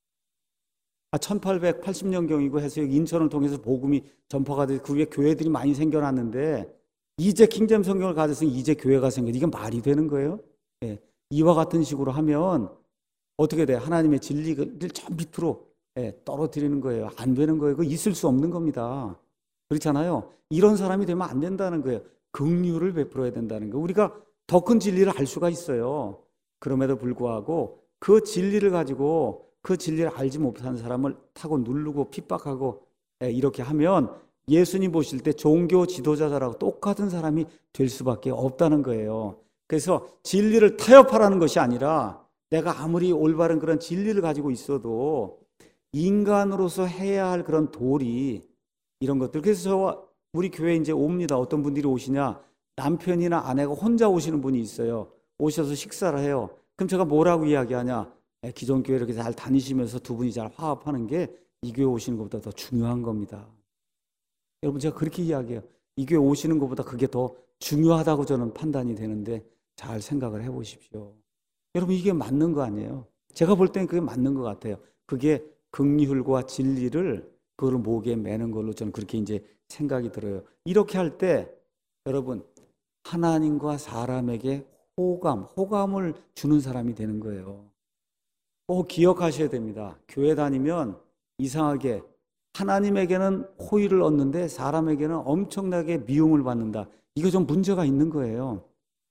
A: 1880년경이고 해서 인천을 통해서 복음이 전파가 돼서 그 위에 교회들이 많이 생겨났는데 이제 킹제임스 성경을 가져서 이제 교회가 생겨. 이게 말이 되는 거예요? 예. 이와 같은 식으로 하면 어떻게 돼요? 하나님의 진리를 저 밑으로 떨어뜨리는 거예요. 안 되는 거예요. 그거 있을 수 없는 겁니다. 그렇잖아요. 이런 사람이 되면 안 된다는 거예요. 긍휼을 베풀어야 된다는 거예요. 우리가 더 큰 진리를 알 수가 있어요. 그럼에도 불구하고 그 진리를 가지고 그 진리를 알지 못하는 사람을 타고 누르고 핍박하고 이렇게 하면 예수님 보실 때 종교 지도자들하고 똑같은 사람이 될 수밖에 없다는 거예요. 그래서 진리를 타협하라는 것이 아니라 내가 아무리 올바른 그런 진리를 가지고 있어도 인간으로서 해야 할 그런 도리, 이런 것들. 그래서 우리 교회에 이제 옵니다. 어떤 분들이 오시냐? 남편이나 아내가 혼자 오시는 분이 있어요. 오셔서 식사를 해요. 그럼 제가 뭐라고 이야기하냐? 기존 교회 이렇게 잘 다니시면서 두 분이 잘 화합하는 게 이 교회 오시는 것보다 더 중요한 겁니다. 여러분 제가 그렇게 이야기해요. 이 교회 오시는 것보다 그게 더 중요하다고 저는 판단이 되는데 잘 생각을 해보십시오. 여러분 이게 맞는 거 아니에요? 제가 볼 때는 그게 맞는 것 같아요. 그게 긍휼과 진리를 그걸 목에 매는 걸로 저는 그렇게 이제 생각이 들어요. 이렇게 할 때 여러분 하나님과 사람에게 호감을 주는 사람이 되는 거예요. 꼭 기억하셔야 됩니다. 교회 다니면 이상하게 하나님에게는 호의를 얻는데 사람에게는 엄청나게 미움을 받는다. 이거 좀 문제가 있는 거예요.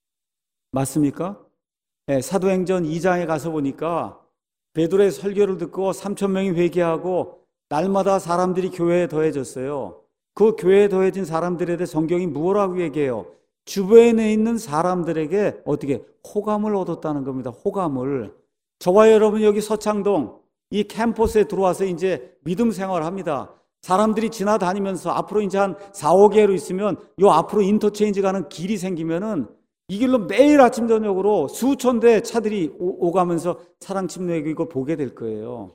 A: 맞습니까? 네, 사도행전 2장에 가서 보니까 베드로의 설교를 듣고 3,000명이 회개하고 날마다 사람들이 교회에 더해졌어요. 그 교회에 더해진 사람들에 대해 성경이 뭐라고 얘기해요? 주변에 있는 사람들에게 어떻게 호감을 얻었다는 겁니다. 호감을. 저와 여러분 여기 서창동 이 캠퍼스에 들어와서 이제 믿음 생활을 합니다. 사람들이 지나다니면서 앞으로 이제 한 4, 5개로 있으면 요 앞으로 인터체인지 가는 길이 생기면은 이 길로 매일 아침 저녁으로 수천 대 차들이 오가면서 사랑 침례교 이걸 보게 될 거예요.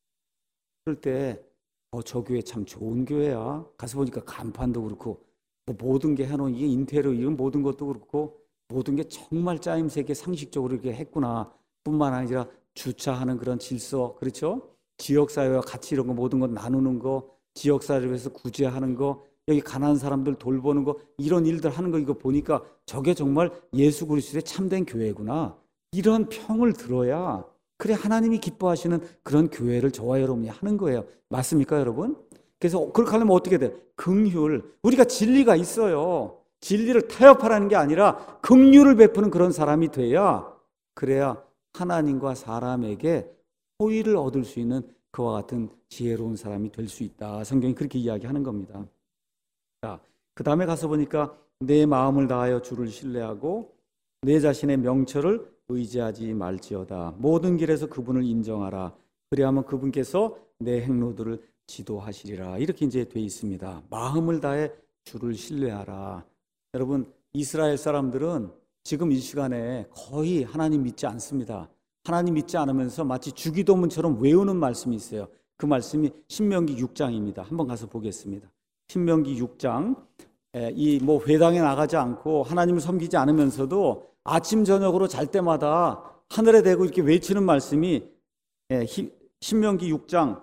A: 그럴 때 저 교회 참 좋은 교회야. 가서 보니까 간판도 그렇고 뭐 모든 게 해놓은 이게 인테리어 이런 모든 것도 그렇고 모든 게 정말 짜임새게 상식적으로 이렇게 했구나 뿐만 아니라 주차하는 그런 질서, 그렇죠? 지역사회와 같이 이런 거 모든 것 나누는 거, 지역사회를 위해서 구제하는 거, 여기 가난한 사람들 돌보는 거, 이런 일들 하는 거, 이거 보니까 저게 정말 예수 그리스도의 참된 교회구나, 이런 평을 들어야 그래 하나님이 기뻐하시는 그런 교회를 저와 여러분이 하는 거예요. 맞습니까, 여러분? 그래서 그렇게 하려면 어떻게 돼요? 긍휼. 우리가 진리가 있어요. 진리를 타협하라는 게 아니라 긍휼을 베푸는 그런 사람이 돼야, 그래야 하나님과 사람에게 호의를 얻을 수 있는 그와 같은 지혜로운 사람이 될 수 있다. 성경이 그렇게 이야기하는 겁니다. 자, 그 다음에 가서 보니까 내 마음을 다하여 주를 신뢰하고 내 자신의 명철을 의지하지 말지어다. 모든 길에서 그분을 인정하라. 그리하면 그분께서 내 행로들을 지도하시리라. 이렇게 이제 돼 있습니다. 마음을 다해 주를 신뢰하라. 여러분, 이스라엘 사람들은 지금 이 시간에 거의 하나님 믿지 않습니다. 하나님 믿지 않으면서 마치 주기도문처럼 외우는 말씀이 있어요. 그 말씀이 신명기 6장입니다. 한번 가서 보겠습니다. 신명기 6장. 이 뭐 회당에 나가지 않고 하나님을 섬기지 않으면서도 아침 저녁으로 잘 때마다 하늘에 대고 이렇게 외치는 말씀이 신명기 6장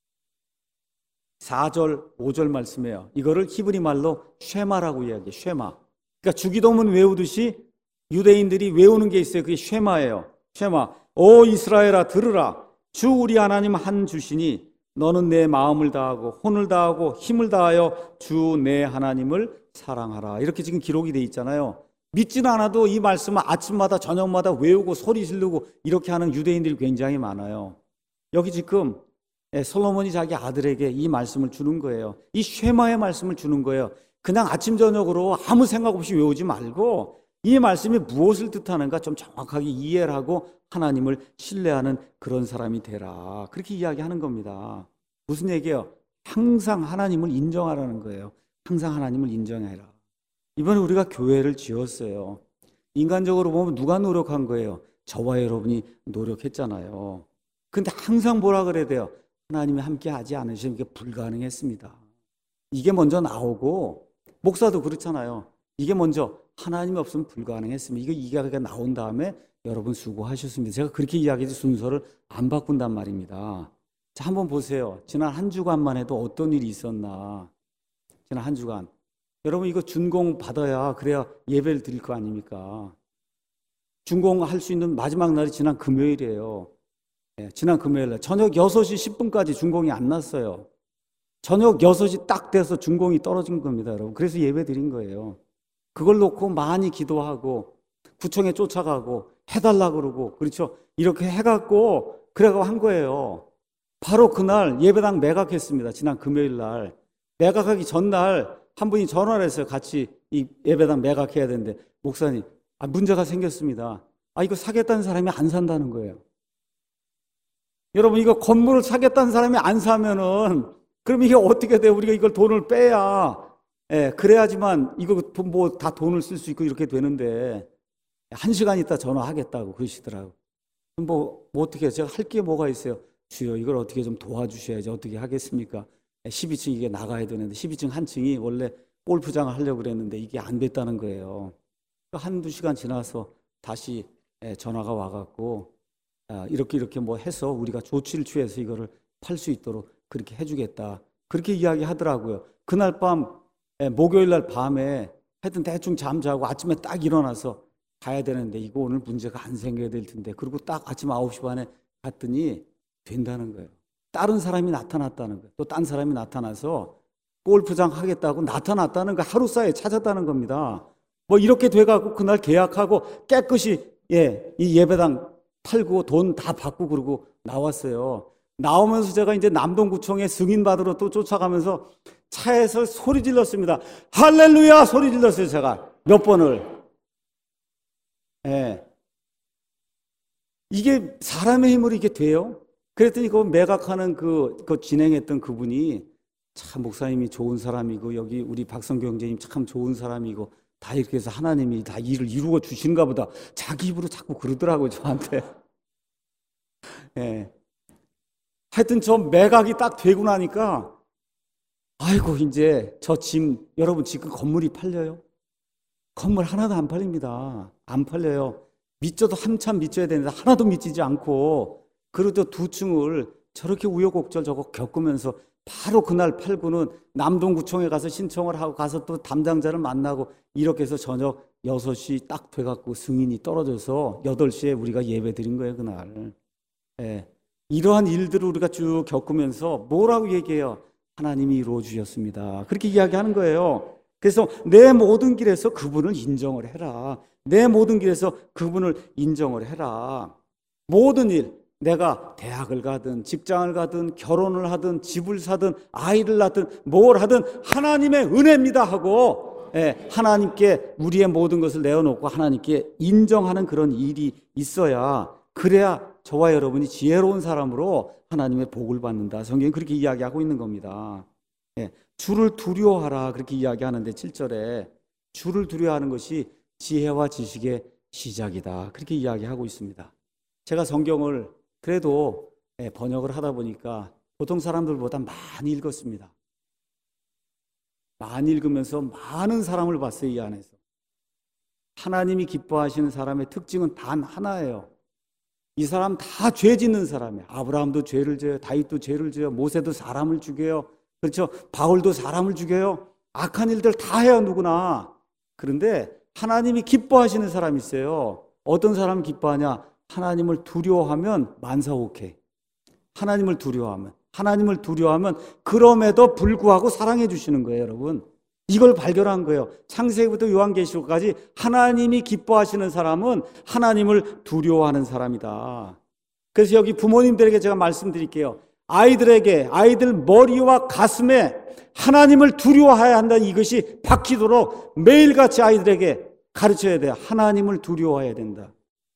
A: 4절 5절 말씀이에요. 이거를 히브리 말로 쉐마라고 이야기해요. 쉐마. 그러니까 주기도문 외우듯이 유대인들이 외우는 게 있어요. 그게 쉐마예요. 쉐마. 오 이스라엘아 들으라. 주 우리 하나님 한 주시니 너는 내 마음을 다하고 혼을 다하고 힘을 다하여 주 내 하나님을 사랑하라. 이렇게 지금 기록이 돼 있잖아요. 믿지는 않아도 이 말씀을 아침마다 저녁마다 외우고 소리 지르고 이렇게 하는 유대인들이 굉장히 많아요. 여기 지금 솔로몬이 자기 아들에게 이 말씀을 주는 거예요. 이 쉐마의 말씀을 주는 거예요. 그냥 아침 저녁으로 아무 생각 없이 외우지 말고 이 말씀이 무엇을 뜻하는가 좀 정확하게 이해를 하고 하나님을 신뢰하는 그런 사람이 되라. 그렇게 이야기하는 겁니다. 무슨 얘기예요? 항상 하나님을 인정하라는 거예요. 항상 하나님을 인정해라. 이번에 우리가 교회를 지었어요. 인간적으로 보면 누가 노력한 거예요? 저와 여러분이 노력했잖아요. 근데 항상 뭐라 그래야 돼요? 하나님이 함께 하지 않으시면 이게 불가능했습니다. 이게 먼저 나오고, 목사도 그렇잖아요. 이게 먼저 하나님이 없으면 불가능했습니다. 이거 이야기가 나온 다음에 여러분 수고하셨습니다. 제가 그렇게 이야기해서 순서를 안 바꾼단 말입니다. 자, 한번 보세요. 지난 한 주간만 해도 어떤 일이 있었나. 지난 한 주간. 여러분 이거 준공 받아야 그래야 예배를 드릴 거 아닙니까? 준공할 수 있는 마지막 날이 지난 금요일이에요. 지난 금요일날 저녁 6시 10분까지 준공이 안 났어요. 저녁 6시 딱 돼서 준공이 떨어진 겁니다, 여러분. 그래서 예배 드린 거예요. 그걸 놓고 많이 기도하고 구청에 쫓아가고 해달라고 그러고, 그렇죠? 이렇게 해갖고 그래가지고 한 거예요. 바로 그날 예배당 매각했습니다. 지난 금요일날. 매각하기 전날 한 분이 전화를 했어요. 같이 이 예배당 매각해야 되는데, 목사님, 문제가 생겼습니다. 이거 사겠다는 사람이 안 산다는 거예요. 여러분, 이거 건물을 사겠다는 사람이 안 사면은, 그럼 이게 어떻게 돼요? 우리가 이걸 돈을 빼야, 그래야지만 이거 뭐 다 돈을 쓸 수 있고 이렇게 되는데, 1시간 있다 전화하겠다고 그러시더라고요. 뭐 어떻게 해요? 제가 할 게 뭐가 있어요? 주여, 이걸 어떻게 좀 도와주셔야지. 어떻게 하겠습니까? 12층 이게 나가야 되는데, 12층 한 층이 원래 골프장을 하려고 그랬는데 이게 안 됐다는 거예요. 한두 시간 지나서 다시 전화가 와갖고, 이렇게 뭐 해서 우리가 조치를 취해서 이거를 팔 수 있도록 그렇게 해주겠다. 그렇게 이야기하더라고요. 그날 밤, 목요일 날 밤에 하여튼 대충 잠자고 아침에 딱 일어나서 가야 되는데, 이거 오늘 문제가 안 생겨야 될 텐데, 그리고 딱 아침 9시 반에 갔더니 된다는 거예요. 다른 사람이 나타났다는 거예요. 또 딴 사람이 나타나서 골프장 하겠다고 나타났다는 거, 하루 사이에 찾았다는 겁니다. 뭐 이렇게 돼갖고 그날 계약하고 깨끗이 이 예배당 팔고 돈 다 받고 그러고 나왔어요. 나오면서 제가 이제 남동구청에 승인 받으러 또 쫓아가면서 차에서 소리 질렀습니다. 할렐루야 소리 질렀어요. 제가 몇 번을. 이게 사람의 힘으로 이게 돼요? 그랬더니 그 매각하는 그 진행했던 그분이 참 목사님이 좋은 사람이고, 여기 우리 박성교 형제님 참 좋은 사람이고, 다 이렇게 해서 하나님이 다 일을 이루어 주신가 보다. 자기 입으로 자꾸 그러더라고요, 저한테. 하여튼 저 매각이 딱 되고 나니까, 아이고, 이제 저 짐, 여러분 지금 건물이 팔려요? 건물 하나도 안 팔립니다. 안 팔려요. 믿져도 한참 믿져야 되는데 하나도 믿지지 않고, 그래도 2층을 저렇게 우여곡절 저거 겪으면서 바로 그날 팔고는 남동구청에 가서 신청을 하고 가서 또 담당자를 만나고, 이렇게 해서 저녁 6시 딱 돼갖고 승인이 떨어져서 8시에 우리가 예배 드린 거예요, 그날. 예. 이러한 일들을 우리가 쭉 겪으면서 뭐라고 얘기해요? 하나님이 이루어 주셨습니다. 그렇게 이야기하는 거예요. 그래서 내 모든 길에서 그분을 인정을 해라. 내 모든 길에서 그분을 인정을 해라. 모든 일, 내가 대학을 가든 직장을 가든 결혼을 하든 집을 사든 아이를 낳든 뭘 하든 하나님의 은혜입니다 하고, 하나님께 우리의 모든 것을 내어놓고 하나님께 인정하는 그런 일이 있어야, 그래야 저와 여러분이 지혜로운 사람으로 하나님의 복을 받는다. 성경이 그렇게 이야기하고 있는 겁니다. 주를 두려워하라 그렇게 이야기하는데 7절에 주를 두려워하는 것이 지혜와 지식의 시작이다 그렇게 이야기하고 있습니다. 제가 성경을 그래도 번역을 하다 보니까 보통 사람들보다 많이 읽었습니다. 많이 읽으면서 많은 사람을 봤어요. 이 안에서 하나님이 기뻐하시는 사람의 특징은 단 하나예요. 이 사람 다 죄 짓는 사람이에요. 아브라함도 죄를 져요. 다윗도 죄를 져요. 모세도 사람을 죽여요. 그렇죠? 바울도 사람을 죽여요. 악한 일들 다 해요, 누구나. 그런데 하나님이 기뻐하시는 사람이 있어요. 어떤 사람이 기뻐하냐? 하나님을 두려워하면 만사오케이. 하나님을 두려워하면 그럼에도 불구하고 사랑해 주시는 거예요, 여러분. 이걸 발견한 거예요. 창세기부터 요한계시록까지 하나님이 기뻐하시는 사람은 하나님을 두려워하는 사람이다. 그래서 여기 부모님들에게 제가 말씀드릴게요. 아이들 머리와 가슴에 하나님을 두려워해야 한다는 이것이 박히도록 매일같이 아이들에게 가르쳐야 돼요. 하나님을 두려워해야 된다.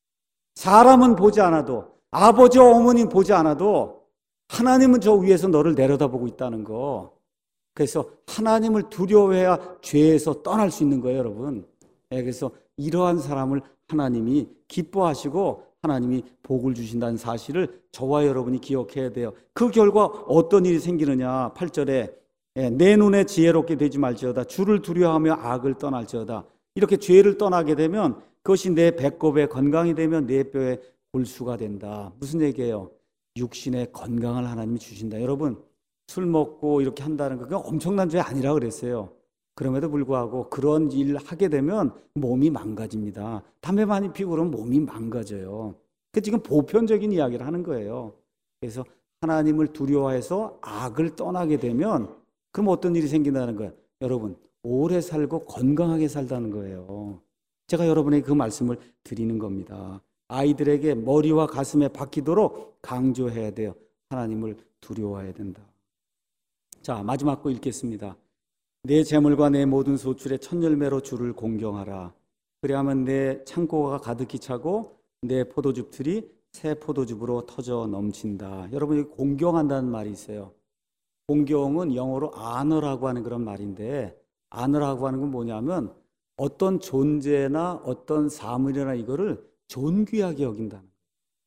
A: 사람은 보지 않아도, 아버지와 어머니는 보지 않아도 하나님은 저 위에서 너를 내려다보고 있다는 거. 그래서 하나님을 두려워해야 죄에서 떠날 수 있는 거예요, 여러분. 그래서 이러한 사람을 하나님이 기뻐하시고 하나님이 복을 주신다는 사실을 저와 여러분이 기억해야 돼요. 그 결과 어떤 일이 생기느냐? 8절에 내 눈에 지혜롭게 되지 말지어다. 주를 두려워하며 악을 떠날지어다. 이렇게 죄를 떠나게 되면 그것이 내 배꼽에 건강이 되면 내 뼈에 골수가 된다. 무슨 얘기예요? 육신의 건강을 하나님이 주신다. 여러분, 술 먹고 이렇게 한다는 거 그건 엄청난 죄 아니라 그랬어요. 그럼에도 불구하고 그런 일을 하게 되면 몸이 망가집니다. 담배 많이 피우고 그러면 몸이 망가져요. 그 지금 보편적인 이야기를 하는 거예요. 그래서 하나님을 두려워해서 악을 떠나게 되면 그럼 어떤 일이 생긴다는 거예요? 여러분, 오래 살고 건강하게 살다는 거예요. 제가 여러분에게 그 말씀을 드리는 겁니다. 아이들에게 머리와 가슴에 박히도록 강조해야 돼요. 하나님을 두려워해야 된다. 자, 마지막 거 읽겠습니다. 내 재물과 내 모든 소출의 첫 열매로 주를 공경하라. 그리하면 내 창고가 가득히 차고 내 포도즙들이 새 포도즙으로 터져 넘친다. 여러분이 공경한다는 말이 있어요. 공경은 영어로 honor라고 하는 그런 말인데, honor라고 하는 건 뭐냐면 어떤 존재나 어떤 사물이나 이거를 존귀하게 여긴다는 거예요.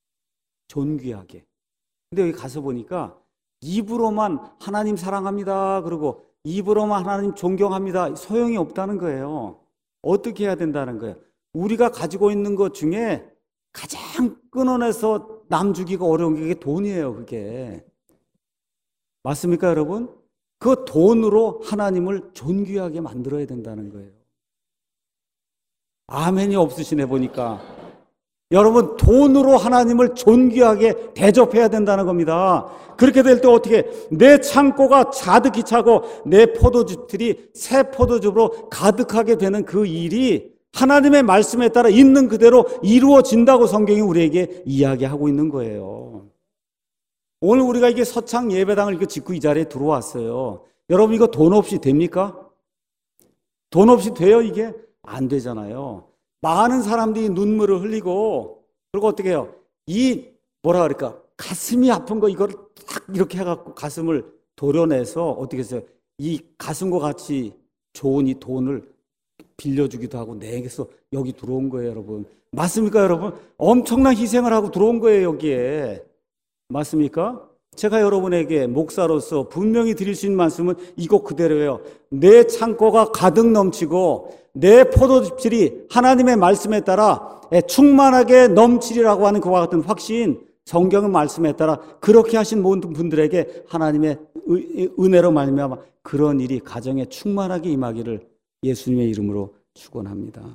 A: 존귀하게. 근데 여기 가서 보니까 입으로만 하나님 사랑합니다 그러고 입으로만 하나님 존경합니다 소용이 없다는 거예요. 어떻게 해야 된다는 거예요? 우리가 가지고 있는 것 중에 가장 끊어내서 남 주기가 어려운 게 그게 돈이에요. 그게 맞습니까, 여러분? 그 돈으로 하나님을 존귀하게 만들어야 된다는 거예요. 아멘이 없으시네 보니까. 여러분, 돈으로 하나님을 존귀하게 대접해야 된다는 겁니다. 그렇게 될 때 어떻게? 내 창고가 가득히 차고 내 포도즙들이 새 포도즙으로 가득하게 되는 그 일이 하나님의 말씀에 따라 있는 그대로 이루어진다고 성경이 우리에게 이야기하고 있는 거예요. 오늘 우리가 이게 서창 예배당을 이렇게 짓고 이 자리에 들어왔어요. 여러분, 이거 돈 없이 됩니까? 돈 없이 돼요? 이게? 안 되잖아요. 많은 사람들이 눈물을 흘리고, 그리고 어떻게 해요? 이 뭐라 그럴까? 가슴이 아픈 거 이거를 딱 이렇게 해갖고 가슴을 도려내서 어떻게 했어요? 이 가슴과 같이 좋은 이 돈을 빌려주기도 하고 내게서 여기 들어온 거예요, 여러분. 맞습니까, 여러분? 엄청난 희생을 하고 들어온 거예요, 여기에. 맞습니까? 제가 여러분에게 목사로서 분명히 드릴 수 있는 말씀은 이것 그대로예요. 내 창고가 가득 넘치고 내 포도즙들이 하나님의 말씀에 따라 충만하게 넘치리라고 하는 그와 같은 확신, 성경의 말씀에 따라 그렇게 하신 모든 분들에게 하나님의 은혜로 말미암아 그런 일이 가정에 충만하게 임하기를 예수님의 이름으로 축원합니다.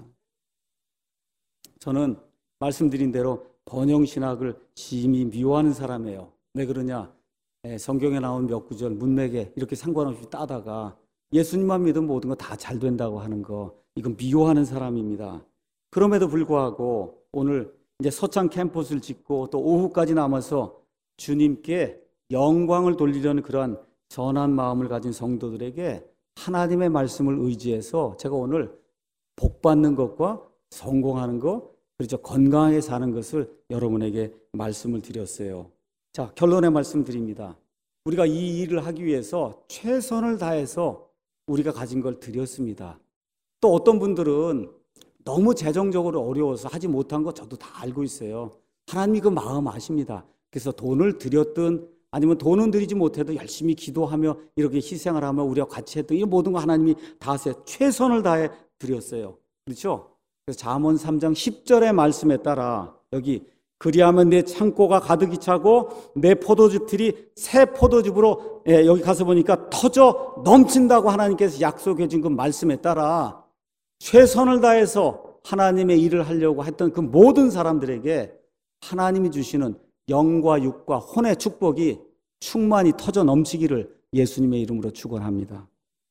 A: 저는 말씀드린 대로 번영신학을 심히 미워하는 사람이에요. 왜 그러냐? 성경에 나온 몇 구절 문맥에 이렇게 상관없이 따다가 예수님만 믿으면 모든 거 다 잘 된다고 하는 거, 이건 미워하는 사람입니다. 그럼에도 불구하고 오늘 이제 서창 캠퍼스를 짓고 또 오후까지 남아서 주님께 영광을 돌리려는 그러한 선한 마음을 가진 성도들에게 하나님의 말씀을 의지해서 제가 오늘 복받는 것과 성공하는 것, 그렇죠, 건강하게 사는 것을 여러분에게 말씀을 드렸어요. 자, 결론의 말씀 드립니다. 우리가 이 일을 하기 위해서 최선을 다해서 우리가 가진 걸 드렸습니다. 또 어떤 분들은 너무 재정적으로 어려워서 하지 못한 거 저도 다 알고 있어요. 하나님이 그 마음 아십니다. 그래서 돈을 드렸든 아니면 돈은 드리지 못해도 열심히 기도하며 이렇게 희생을 하며 우리가 같이 했던 이 모든 거 하나님이 다 하세요. 최선을 다해 드렸어요. 그렇죠? 그래서 잠언 3장 10절의 말씀에 따라 여기 그리하면 내 창고가 가득히 차고 내 포도즙들이 새 포도즙으로 여기 가서 보니까 터져 넘친다고 하나님께서 약속해 준 그 말씀에 따라 최선을 다해서 하나님의 일을 하려고 했던 그 모든 사람들에게 하나님이 주시는 영과 육과 혼의 축복이 충만히 터져 넘치기를 예수님의 이름으로 축원합니다.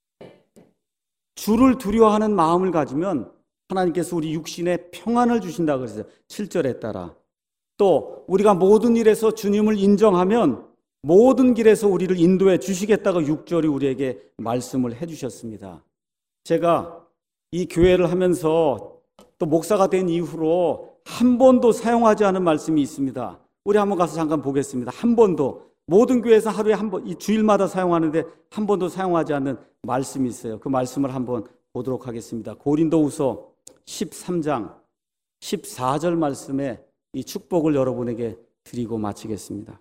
A: 주를 두려워하는 마음을 가지면 하나님께서 우리 육신에 평안을 주신다고 그랬어요. 7절에 따라. 또 우리가 모든 일에서 주님을 인정하면 모든 길에서 우리를 인도해 주시겠다고 6절이 우리에게 말씀을 해 주셨습니다. 제가 이 교회를 하면서 또 목사가 된 이후로 한 번도 사용하지 않은 말씀이 있습니다. 우리 한번 가서 잠깐 보겠습니다. 한 번도, 모든 교회에서 하루에 한 번, 이 주일마다 사용하는데 한 번도 사용하지 않는 말씀이 있어요. 그 말씀을 한번 보도록 하겠습니다. 고린도후서 13장 14절 말씀에 이 축복을 여러분에게 드리고 마치겠습니다.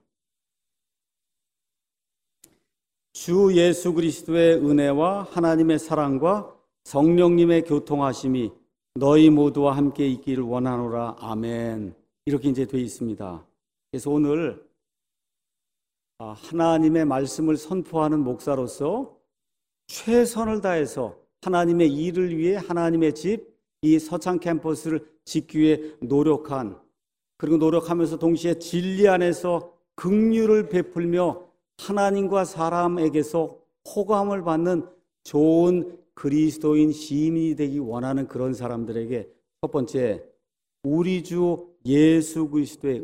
A: 주 예수 그리스도의 은혜와 하나님의 사랑과 성령님의 교통하심이 너희 모두와 함께 있기를 원하노라. 아멘. 이렇게 이제 되어 있습니다. 그래서 오늘 하나님의 말씀을 선포하는 목사로서 최선을 다해서 하나님의 일을 위해 하나님의 집, 이 서창 캠퍼스를 짓기 위해 노력한, 그리고 노력하면서 동시에 진리 안에서 긍휼을 베풀며 하나님과 사람에게서 호감을 받는 좋은 그리스도인 시민이 되기 원하는 그런 사람들에게 첫 번째, 우리 주 예수 그리스도의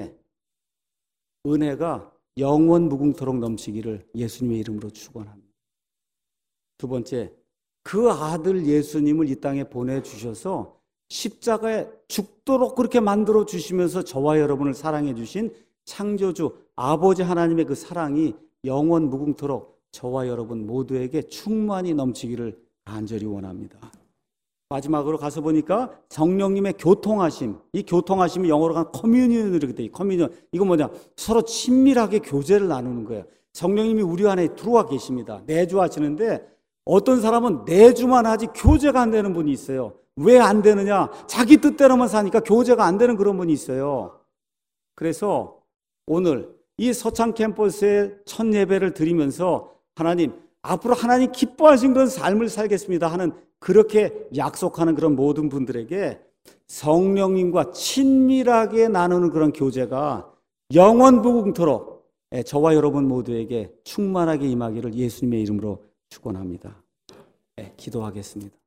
A: 은혜가 영원 무궁토록 넘치기를 예수님의 이름으로 축원합니다. 두 번째, 그 아들 예수님을 이 땅에 보내주셔서 십자가에 죽도록 그렇게 만들어 주시면서 저와 여러분을 사랑해 주신 창조주 아버지 하나님의 그 사랑이 영원 무궁토록 저와 여러분 모두에게 충만히 넘치기를 간절히 원합니다. 마지막으로 가서 보니까 성령님의 교통하심, 이 교통하심이 영어로 가면 커뮤니언으로 이렇게 돼. 커뮤니언, 이건 뭐냐? 서로 친밀하게 교제를 나누는 거예요. 성령님이 우리 안에 들어와 계십니다. 내주하시는데 어떤 사람은 내주만 하지 교제가 안 되는 분이 있어요. 왜 안 되느냐? 자기 뜻대로만 사니까 교제가 안 되는 그런 분이 있어요. 그래서 오늘 이 서창 캠퍼스의 첫 예배를 드리면서 하나님, 앞으로 하나님 기뻐하신 그런 삶을 살겠습니다 하는 그렇게 약속하는 그런 모든 분들에게 성령님과 친밀하게 나누는 그런 교제가 영원 무궁토록 저와 여러분 모두에게 충만하게 임하기를 예수님의 이름으로 축원합니다. 기도하겠습니다.